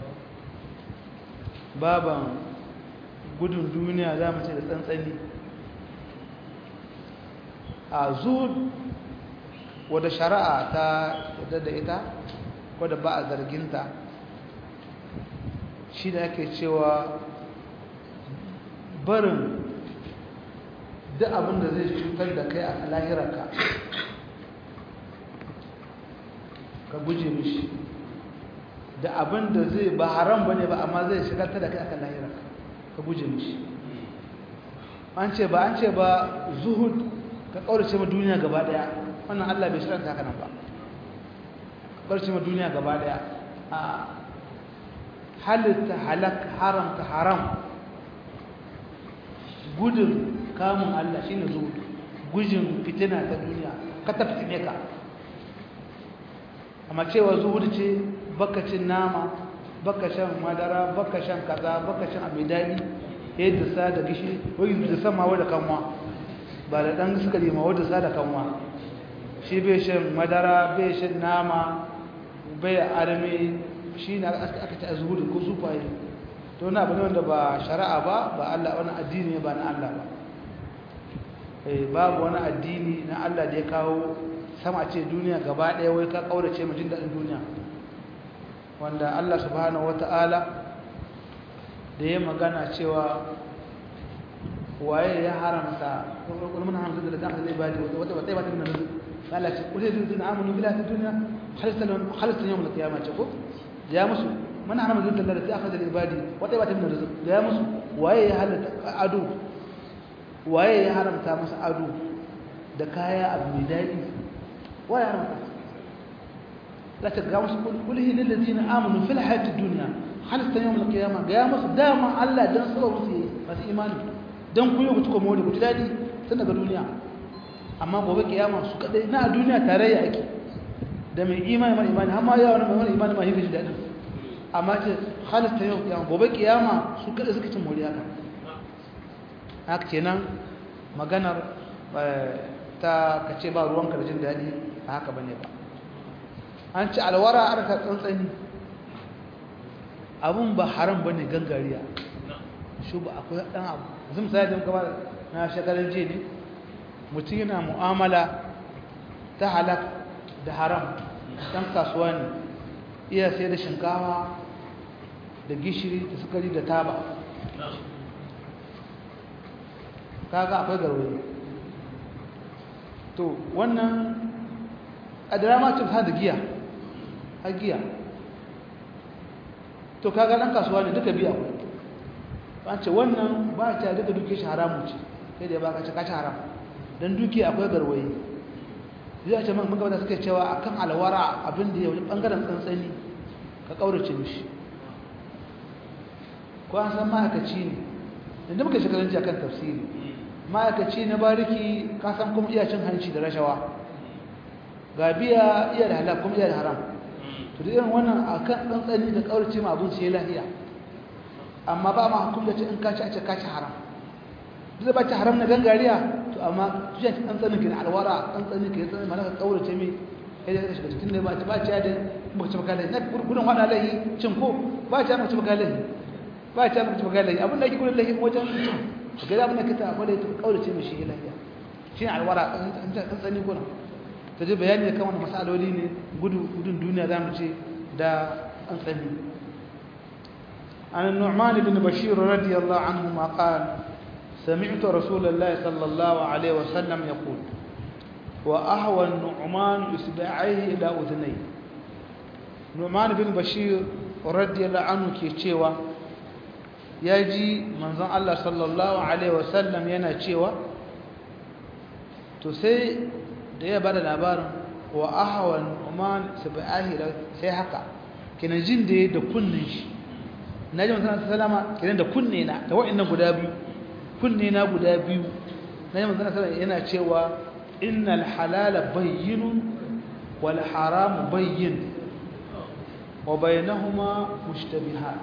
baban gudun duniya za mu ce da tsantsani a zuhud wadda shari'a ta yadda da ita wadda ba a zarginta shi da ake cewa barin duk abin da zai cutar da kai a lahirarka ka guje mishi da abin da zai ba haram ba ne ba amma zai shigarta da kai a lahirarka ka guje mishi an ce ba an ce ba zuhud ka kaurace ma duniya gaba daya wannan Allah bai shiranta haka nan ba kaurace ma duniya gaba daya a halitta halak haramta haram gudun kamun Allah shine zuhud gujin fitina ta duniya ka ta fitine ka amma cewa zuhud ce baka cin nama baka shan madara baka shan kaza baka shan abin dadi yadda sa da gishi wai da sama wa da kanwa ba da dan suka yi ma wadda sa da kanwa shi bai shan madara bai shan nama bai arme shi ne aka ta zuhud ko sufaye to na bane wanda ba shari'a ba ba Allah wani addini ba na Allah ba eh babu wani addini na Allah da ya kawo sama ce duniya gaba daya wai ka kaurace mu jin dadin duniya wanda Allah subhanahu wataala da ya magana cewa waye ya haramta kullu man haramta da dakhil ibadi wata wata wata min rizq Allah ce kullu ladina amanu billahi dunya khalasan khalasan yawm al-qiyamah ko ya musu man haramta da dakhil akhadha al-ibadi wata wata min rizq ya musu waye ya halata adu waye ya haramta masa adu da kaya abu mai dadi waye haramta la tagamus kullu lil ladina amanu fil hayati dunya khalasan yawm al-qiyamah ya musu dama Allah dan sababu su masu imani don ku yi ku more ku ji daɗi tun daga duniya amma gobe kiyama su kadai na duniya tarayya ake da mai imani mai imani amma ya wani mai imani ma hifi ji daɗin amma ce halitta yau kiyama gobe kiyama su kadai suka cin moriya kan haka kenan maganar ta kace ba ruwanka da jin daɗi a haka bane ba an ci alwara arka tsantsani abun ba haram bane gangariya shi ba akwai dan abu zan misali da muka ba na shekaran jiya ne mutum yana mu'amala ta halak da haram dan kasuwa ne iya sai da shinkawa da gishiri da sukari da taba kaga akwai garwaye to wannan kadara ma cin da giya a giya to kaga dan kasuwa ne duka biya ku an ce wannan ba ta duka duke shi haramu ce sai da ya baka ci kaci haram don duke akwai garwaye zai ce maka wadda suka cewa akan alwara abin da ya wajen bangaren tsantsani ka kaurace mishi ko an san ma'aikaci ne inda muka shekarun ji akan tafsiri ma'aikaci na bariki ka san kuma iya cin hanci da rashawa ga biya iya da halal kuma iya da haram to da irin wannan akan tsantsani da kaurace ma abin sai lafiya amma ba ma hukum da ce in kaci a ce kaci haram duk da ba ci haram na gangariya to amma tujan ci tsantsanin ke na alwara tsantsanin ke tsanin mana ka kaurace mai sai da shiga cikin ne ba ta ba ta da ba ta baka lahi na gudun wada lahi cin ko ba ta ba ta baka lahi ba ta ba ta baka lahi abin da yake gudun lahi wajen cin ga da abin da kita akwai da kaurace mishi lahiya shi ne alwara an tsani gona ta ji bayani kan wannan masaloli ne gudun duniya zamu ce da an tsani عن النعمان بن بشير رضي الله عنهما قال سمعت رسول الله صلى الله عليه وسلم يقول وأهوى النعمان إصبعيه إلى أذنيه نعمان بن بشير رضي الله عنه كيتشيوا يجي منزل الله صلى الله عليه وسلم yana cewa to sai da ya bada labarin wa ahwa nu'man sab'ahi sai haka kina jin da da kunnin shi naji manzon sallama kiran da kunne na da wa'annan guda biyu kunne na guda biyu naji manzon sallama yana cewa innal halala bayyinun wal haram bayyin wa bainahuma mushtabihat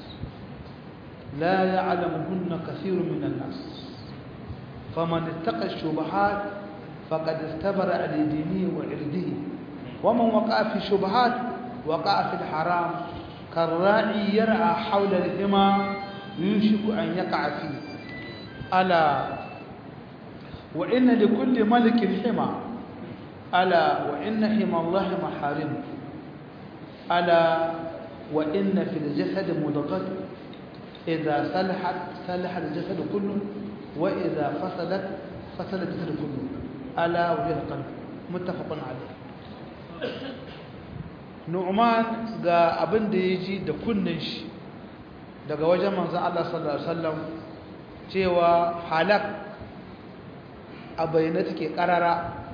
la ya'lamuhunna kathirun minan nas faman ittaqa ash-shubuhat faqad istabara li dinihi wa 'irdihi wa man waqa'a fi shubuhat waqa'a fi al-haram كالراعي يرعى حول الحمى يوشك أن يقع فيه ألا وإن لكل ملك حمى ألا وإن حمى الله محارم ألا وإن في الجسد مضغة إذا صلحت صلح الجسد كله وإذا فسدت فسد الجسد كله ألا وهي القلب متفق عليه Nu'man ga abin da ya ji da kunnen shi daga wajen manzon Allah sallallahu alaihi wasallam cewa halak a bayyana take karara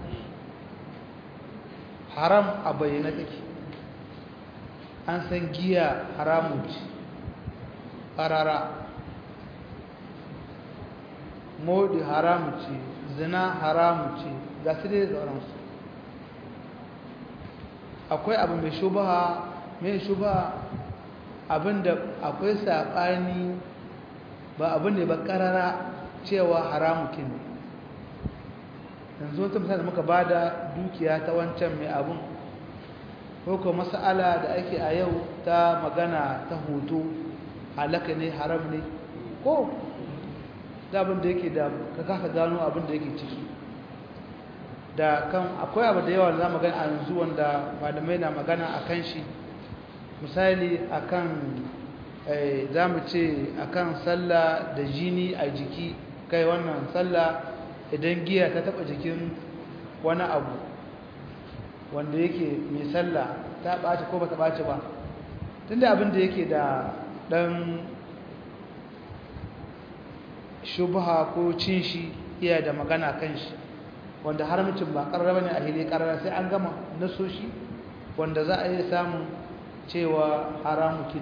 haram a bayyana take an san giya haramun ce karara modi haramun ce zina haramun ce ga su dai sauransu akwai abu mai shubaha mai shubaha abinda akwai saɓani ba abin ne ba ƙarara cewa haramukin ne yanzu wata misali muka ba da dukiya ta wancan mai abin ko kuma mas'ala da ake a yau ta magana ta hoto halaka ne haram ne ko da abin da yake da ka kasa gano abin da yake ciki da kan akwai abu da yawa da za mu gani a yanzu wanda malamai na magana a kan shi misali a kan za mu ce a kan sallah da jini a jiki kai wannan sallah idan giya ta taba jikin wani abu wanda yake mai sallah ta ɓaci ko ba ta ɓaci ba tun da abin da yake da ɗan shubha ko cin shi iya da magana kan shi wanda haramcin ba ƙarara ne a hili ƙarara sai an gama nasoshi wanda za a yi samun cewa haramukin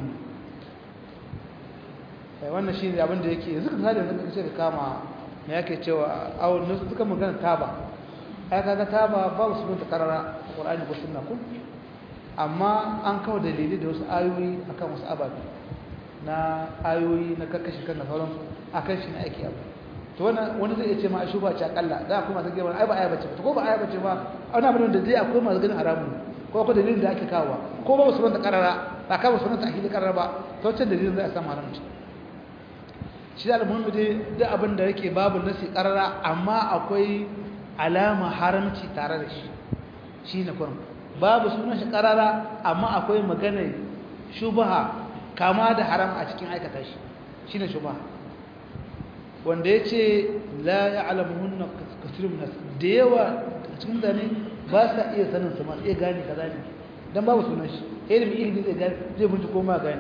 ne wannan shi ne abinda yake yanzu ka misali yanzu ka ka kama me yake cewa awon nasu suka magana taba ai kaga taba babu su binta ƙarara ƙwararri ko sunna ku amma an kawo dalilai da wasu ayoyi akan wasu ababe na ayoyi na kakkashi kan da sauransu akan shi na aiki abu to wani zai iya ce ma a shuba ce akalla da kuma ta gaba ai ba aya bace ko ba aya bace ba wani abin da zai akwai masu ganin haramun ko akwai dalilin da ake kawo ko ba su ranta karara ba ka ba su ranta akili karara ba to wancan dalilin zai samu haramci shi da almuhimmi dai duk abin da yake babu nasi karara amma akwai alama haramci tare da shi shine kurum babu sunan shi karara amma akwai magana shubha kama da haram a cikin aikata shi shine shubha wanda ya ce la ya alamuhunna kasirin nas da yawa cikin mutane ba sa iya sanin su masu iya gane kaza ne don babu sunan shi ilimi ilimi zai gane zai binci koma gane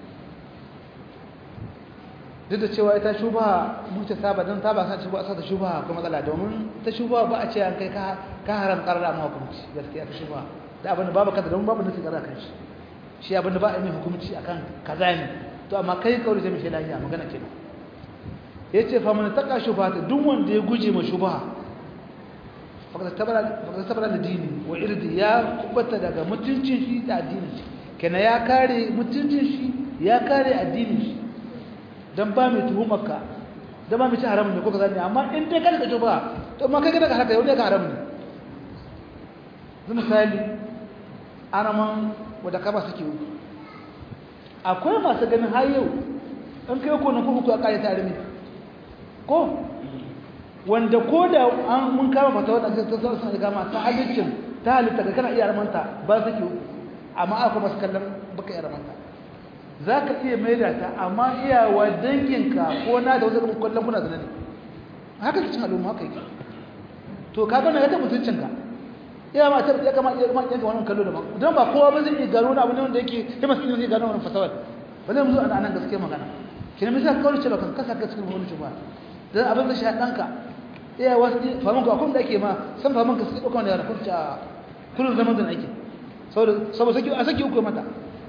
duk da cewa ita shuba muce saba don saba sa shuba sa ta shuba ko matsala domin ta shuba ba a ce an kai ka ka haram karara amma hukunci gaskiya ta shuba da abin da babu kaza don babu nasi kaza kan shi shi abin da ba a yi hukunci akan kaza ne to amma kai kauri jami'i lafiya magana kenan yace fa man taka shubha duk wanda ya guje ma shubha faqad tabara faqad tabara da dini wa irdi ya kubata daga mutuncin shi da addinin shi kana ya kare mutuncin shi ya kare addinin shi dan ba mai tuhumarka dan ba mai ci haramun ne ko kaza ne amma in dai kada ka shubha to amma kai kada ka haka yau ne ka haramun ne zai misali araman wadda kaba suke uku akwai masu ganin har yau an kai ko na uku a ƙayyata armi ko wanda ko da an mun kama fata wadda ta sauran suna daga masu halittin ta halitta ga kana iya aramanta ba suke uku amma aka masu kallon baka iya aramanta za ka iya maida ta amma iyawa danginka ko na da wasu kwallon kuna zane ne haka cikin al'umma haka yake to ka gana ya ta mutuncinka iya ma ta ya kama iya kama yanka wannan kallo da ba don ba kowa ba zai iya gano na abu ne wanda yake ya masu zai gano wannan fasawar ba zai muzu ana nan gaske magana kina misa kawai ce ba kan kasa ka cikin wani ba dan abin da shi ɗanka iya wasu famin ka akwai da ake ma san famin ka sai ɗauka wanda ya rakurta kullum zaman da ake saboda saki a saki uku mata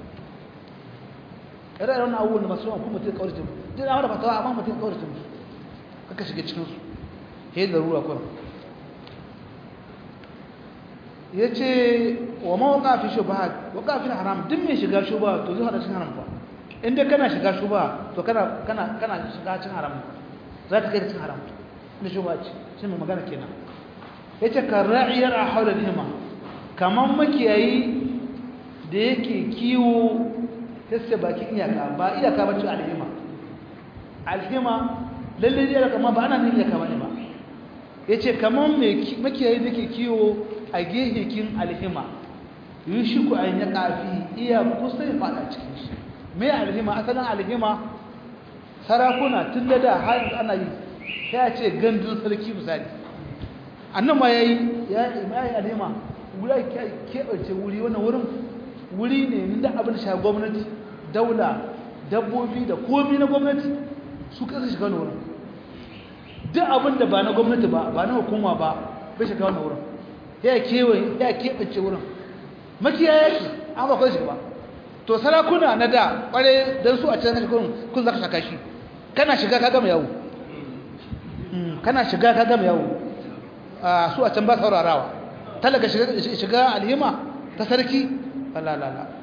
ire iren abubuwan da masu kuma mutum kawarci mu duk amma da fatawa amma mutum kawarci mu kaka shiga cikin su he da ruwa kuma yace wa ma waqa fi shubhat waqa fi haram duk mai shiga shubha to zai hada cikin haram ba inda kana shiga shubha to kana kana kana shiga cikin haram za ta kai cikin haram ne shubha ce shi mai magana kenan yace karra'iyar a hawla hima kaman makiyayi da yake kiwo sai bakin iyaka ba iyaka bace alhima alhima lalle ne iyaka ma ba ana nan iyaka bane ba yace kaman me makiyayi dake kiwo a gehekin alhima yushiku an ya kafi iya kusa ya fada cikin shi me alhima asalin alhima sarakuna tun da da har ana yi sai ya ce gandun sarki misali annan ma yayi ya mai alhima wuri ke kebace wuri wannan wurin wuri ne inda abin sha gwamnati daula dabbobi da komai na gwamnati su kasa shiga wannan wurin duk abin da ba na gwamnati ba ba na hukuma ba bai shiga wannan wurin ya kewaye ya kebace wurin makiyaya ce an ba kai shiga ba to sarakuna na da kware dan su a can kun kun zaka saka shi kana shiga ka gama yawo kana shiga ka gama yawo a su a can ba saurarawa talaka shiga shiga alhima ta sarki la la la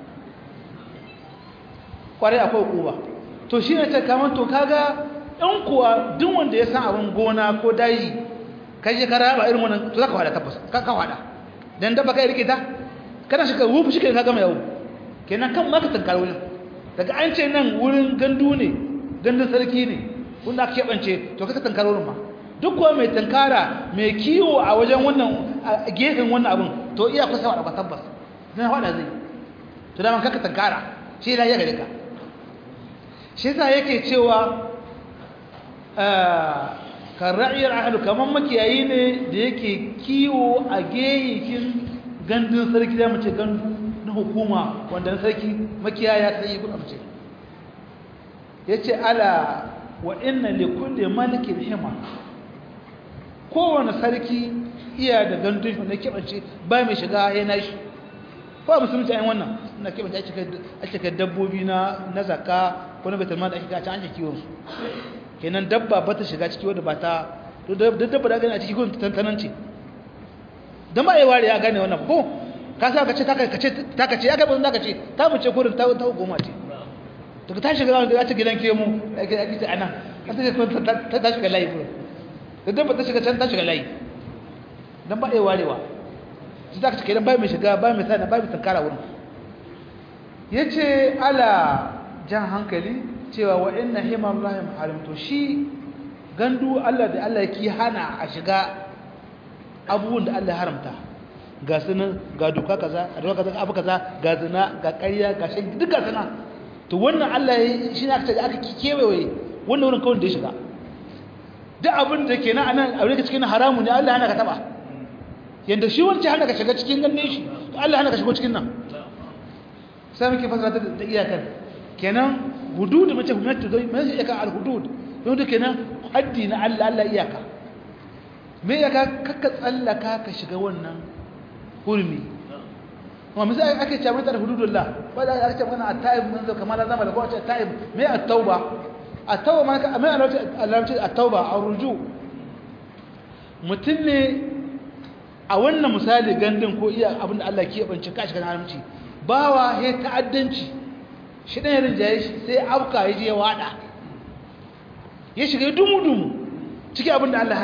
kware akwai kuwa to shi ne ta kaman to kaga in kuwa duk wanda ya san abin gona ko dayi kai je ka raba irin wannan to zaka fada tabbas ka ka fada dan da baka rike ta kana shiga wufu shi kai ka gama yawo kenan kan maka tankar wurin daga an ce nan wurin gandu ne gandun sarki ne wanda aka keɓance to ka tankar wurin ma duk kuwa mai tankara mai kiwo a wajen wannan gefen wannan abin to iya kusa wa ba tabbas dan hada zai to da man kaka tankara shi la ya gare ka shi yasa yake cewa kan ra'iyar ahlu kaman makiyayi ne da yake kiwo a gefen gandun sarki da mace gandu na hukuma wanda sarki makiyaya ta yi kuɗa mace ya ce ala wa inna li kulli malikin hima kowane sarki iya da gandun wanda keɓance ba mai shiga ya na shi ko musulunci ayin wannan na keɓance a cikin dabbobi na zaka ko na betalman da ake kaci an ake kiwonsu kenan dabba ba ta shiga ciki wadda ba ta dabba da gani a ciki gudun tantananci don ba a yi ware ya gane wannan ko ka sa ka ce ta ka ce ya gaba ka ce ta mace kurin ta hukuma ce to ta shiga zama da ta gidan kemu ya ce ana ta shiga layi kurin da dabba ta shiga can ta shiga layi don ba a yi warewa su za ka ce kenan ba mai shiga ba mai sani ba mai tankara wurin ya ce ala jan hankali cewa wa inna himar rahim harim to shi gandu Allah da Allah yake hana a shiga abubuwan da Allah haramta ga sunan ga duka kaza a duka kaza abu kaza ga zina ga ƙarya ga shan duk ga sana to wannan Allah shi ne aka ce aka kewaye wannan wurin kawai da ya shiga duk abin da ke nan anan a wurin cikin haramu ne Allah hana ka taba yanda shi wancan hana ka shiga cikin ganin shi to Allah hana ka shigo cikin nan sai muke fasara da iyakar kenan hudud mace hukumatu dai mai iyaka al hudud don da kenan haddi na Allah Allah iyaka me iyaka kakka tsallaka ka shiga wannan hurmi kuma misali ake cewa mata hududullah ba da ake cewa at-taib mun zo kamar zama da ko at-taib me at-tauba at-tauba ma me Allah ce at-tauba ar-ruju mutun ne a wannan misali gandun ko iya abinda Allah ke bance ka shiga haramci bawa he ta'addanci shi dan yarin jaye shi sai afka yaje ya wada ya shiga dumu-dumu cikin abinda Allah hana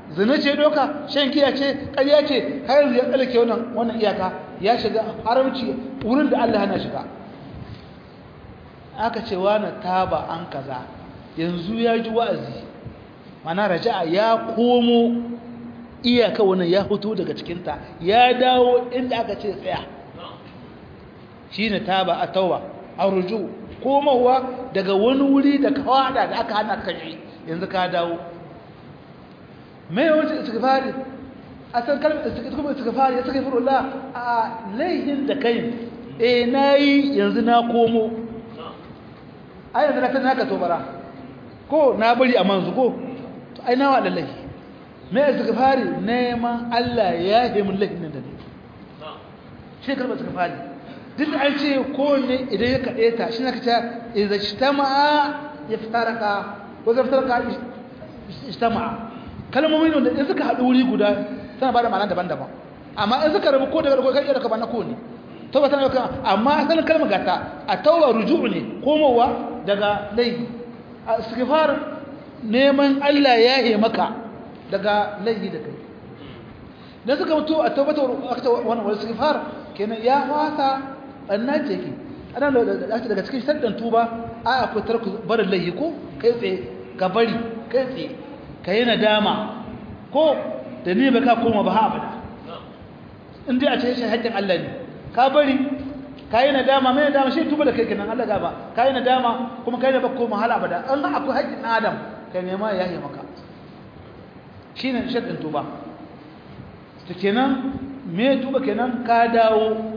zina ce doka shan giya ce ƙarya ce har yanzu ya tsallake wannan wannan iyaka ya shiga haramci wurin da Allah hana shiga aka ce wani taba an kaza yanzu ya ji wa'azi mana raja'a ya komo iyaka wannan ya fito daga cikinta ya dawo inda aka ce tsaya shine taba a tauba a ruju komowa daga wani wuri da kawada da aka hana kashi yanzu ka dawo mai wajen istighfari a san kalmar istighfari ya saka furullah a laihin da kai eh nayi yanzu na komo a yanzu na tana ka tobara ko na bari a manzu ko to ai nawa lallahi mai istighfari neman Allah ya yi mun laifin da ne shi kalmar istighfari duk an ce ko ne idan ya kade ta shi naka ce idza ijtama'a yaftaraka ko zaftaraka ijtama'a kalmomin wanda in suka haɗu wuri guda tana ba da ma'ana daban-daban amma in suka rabu ko daga ko kai da ka ba na ko ne to ba tana kan amma asalin kalmar gata a tauba ruju'u ne komowa daga laifi istighfar neman Allah ya yi maka daga laifi da kai dan suka mutu a taubata akta wannan wal istighfar kenan ya fata annace yake ana daga cikin saddan tuba a akwai tarku barin laifi ko kai tsaye ka bari kai tsaye ka yi nadama ko da ne ba ka koma ba ha abada inda a ce shi haƙƙin Allah ne ka bari ka yi nadama mai nadama shi tuba da kai kenan Allah gaba ka yi nadama kuma ka yi da ba koma hala abada an akwai haƙƙin Adam ka nema ya yi maka shi ne shaɗin tuba to kenan me tuba kenan ka dawo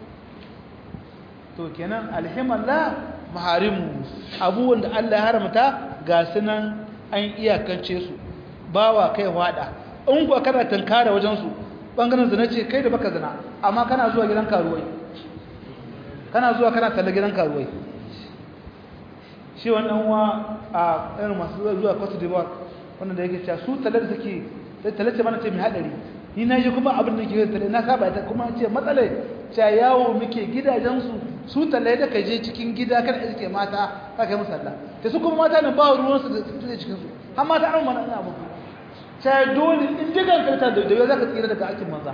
to kenan alhimallah maharimu abubuwan da Allah ya haramta ga sunan an iyakance su bawa kai hwada in kuwa kana tankara wajen su bangaren zina ce kai da baka zina amma kana zuwa gidan karuwai kana zuwa kana talla gidan karuwai shi wannan wa a irin masu zuwa Cote d'Ivoire wannan da yake cewa su talla da suke sai talla ce mana ce mai hadari ni na yi kuma abin da ke talla na saba ita kuma ce matsalai cewa yawo muke gidajen su su talla da kai je cikin gida kada suke mata ka kai musalla ta su kuma mata ne ba ruwan su da su cikin su har mata an mana ina abu sai dole in digan karta da da zaka tsira daga aikin manza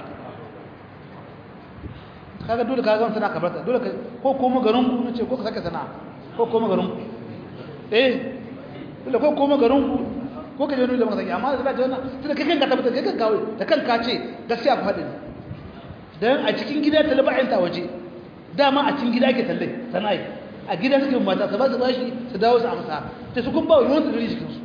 kaga dole ka ga sana kabarta dole ko koma garin ku nace ko ka saka sana ko koma garin ku eh dole ko koma garin ku ko ka je dole maka saki amma da ba ta wannan tunda kai kanka tabbata kai kanka kawai da kanka ce gaskiya ku faɗi dan a cikin gida talaba'in ta waje dama a cikin gida ake talle sana'i a gida suke mata su ba su bashi su dawo su amsa ta su kun ba ruwan su da jikin su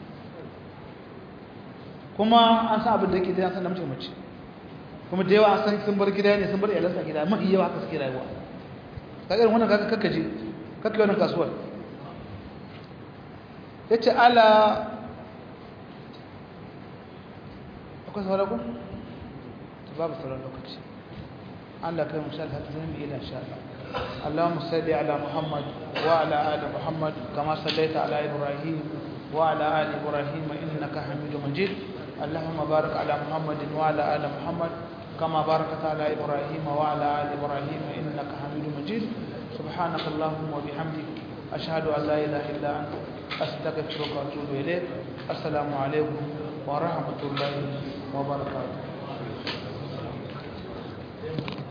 kuma an san abin da yake da san namiji mace kuma da yawa an san sun bar gida ne sun bar iyalansa gida mafi yawa haka suke rayuwa kaga wannan kaga kakkaje kakkai wannan kasuwar yace ala akwai sauran ku babu sauran lokaci Allah kai mu sha Allah zai mu ila sha Allah اللهم صل على محمد وعلى آل محمد كما صليت على إبراهيم وعلى آل إبراهيم إنك حميد مجيد اللهم بارك على محمد وعلى آل محمد كما باركت على إبراهيم وعلى آل إبراهيم إنك حميد مجيد سبحانك اللهم وبحمدك أشهد أن لا إله إلا أنت أستغفرك وأتوب إليك السلام عليكم ورحمة الله وبركاته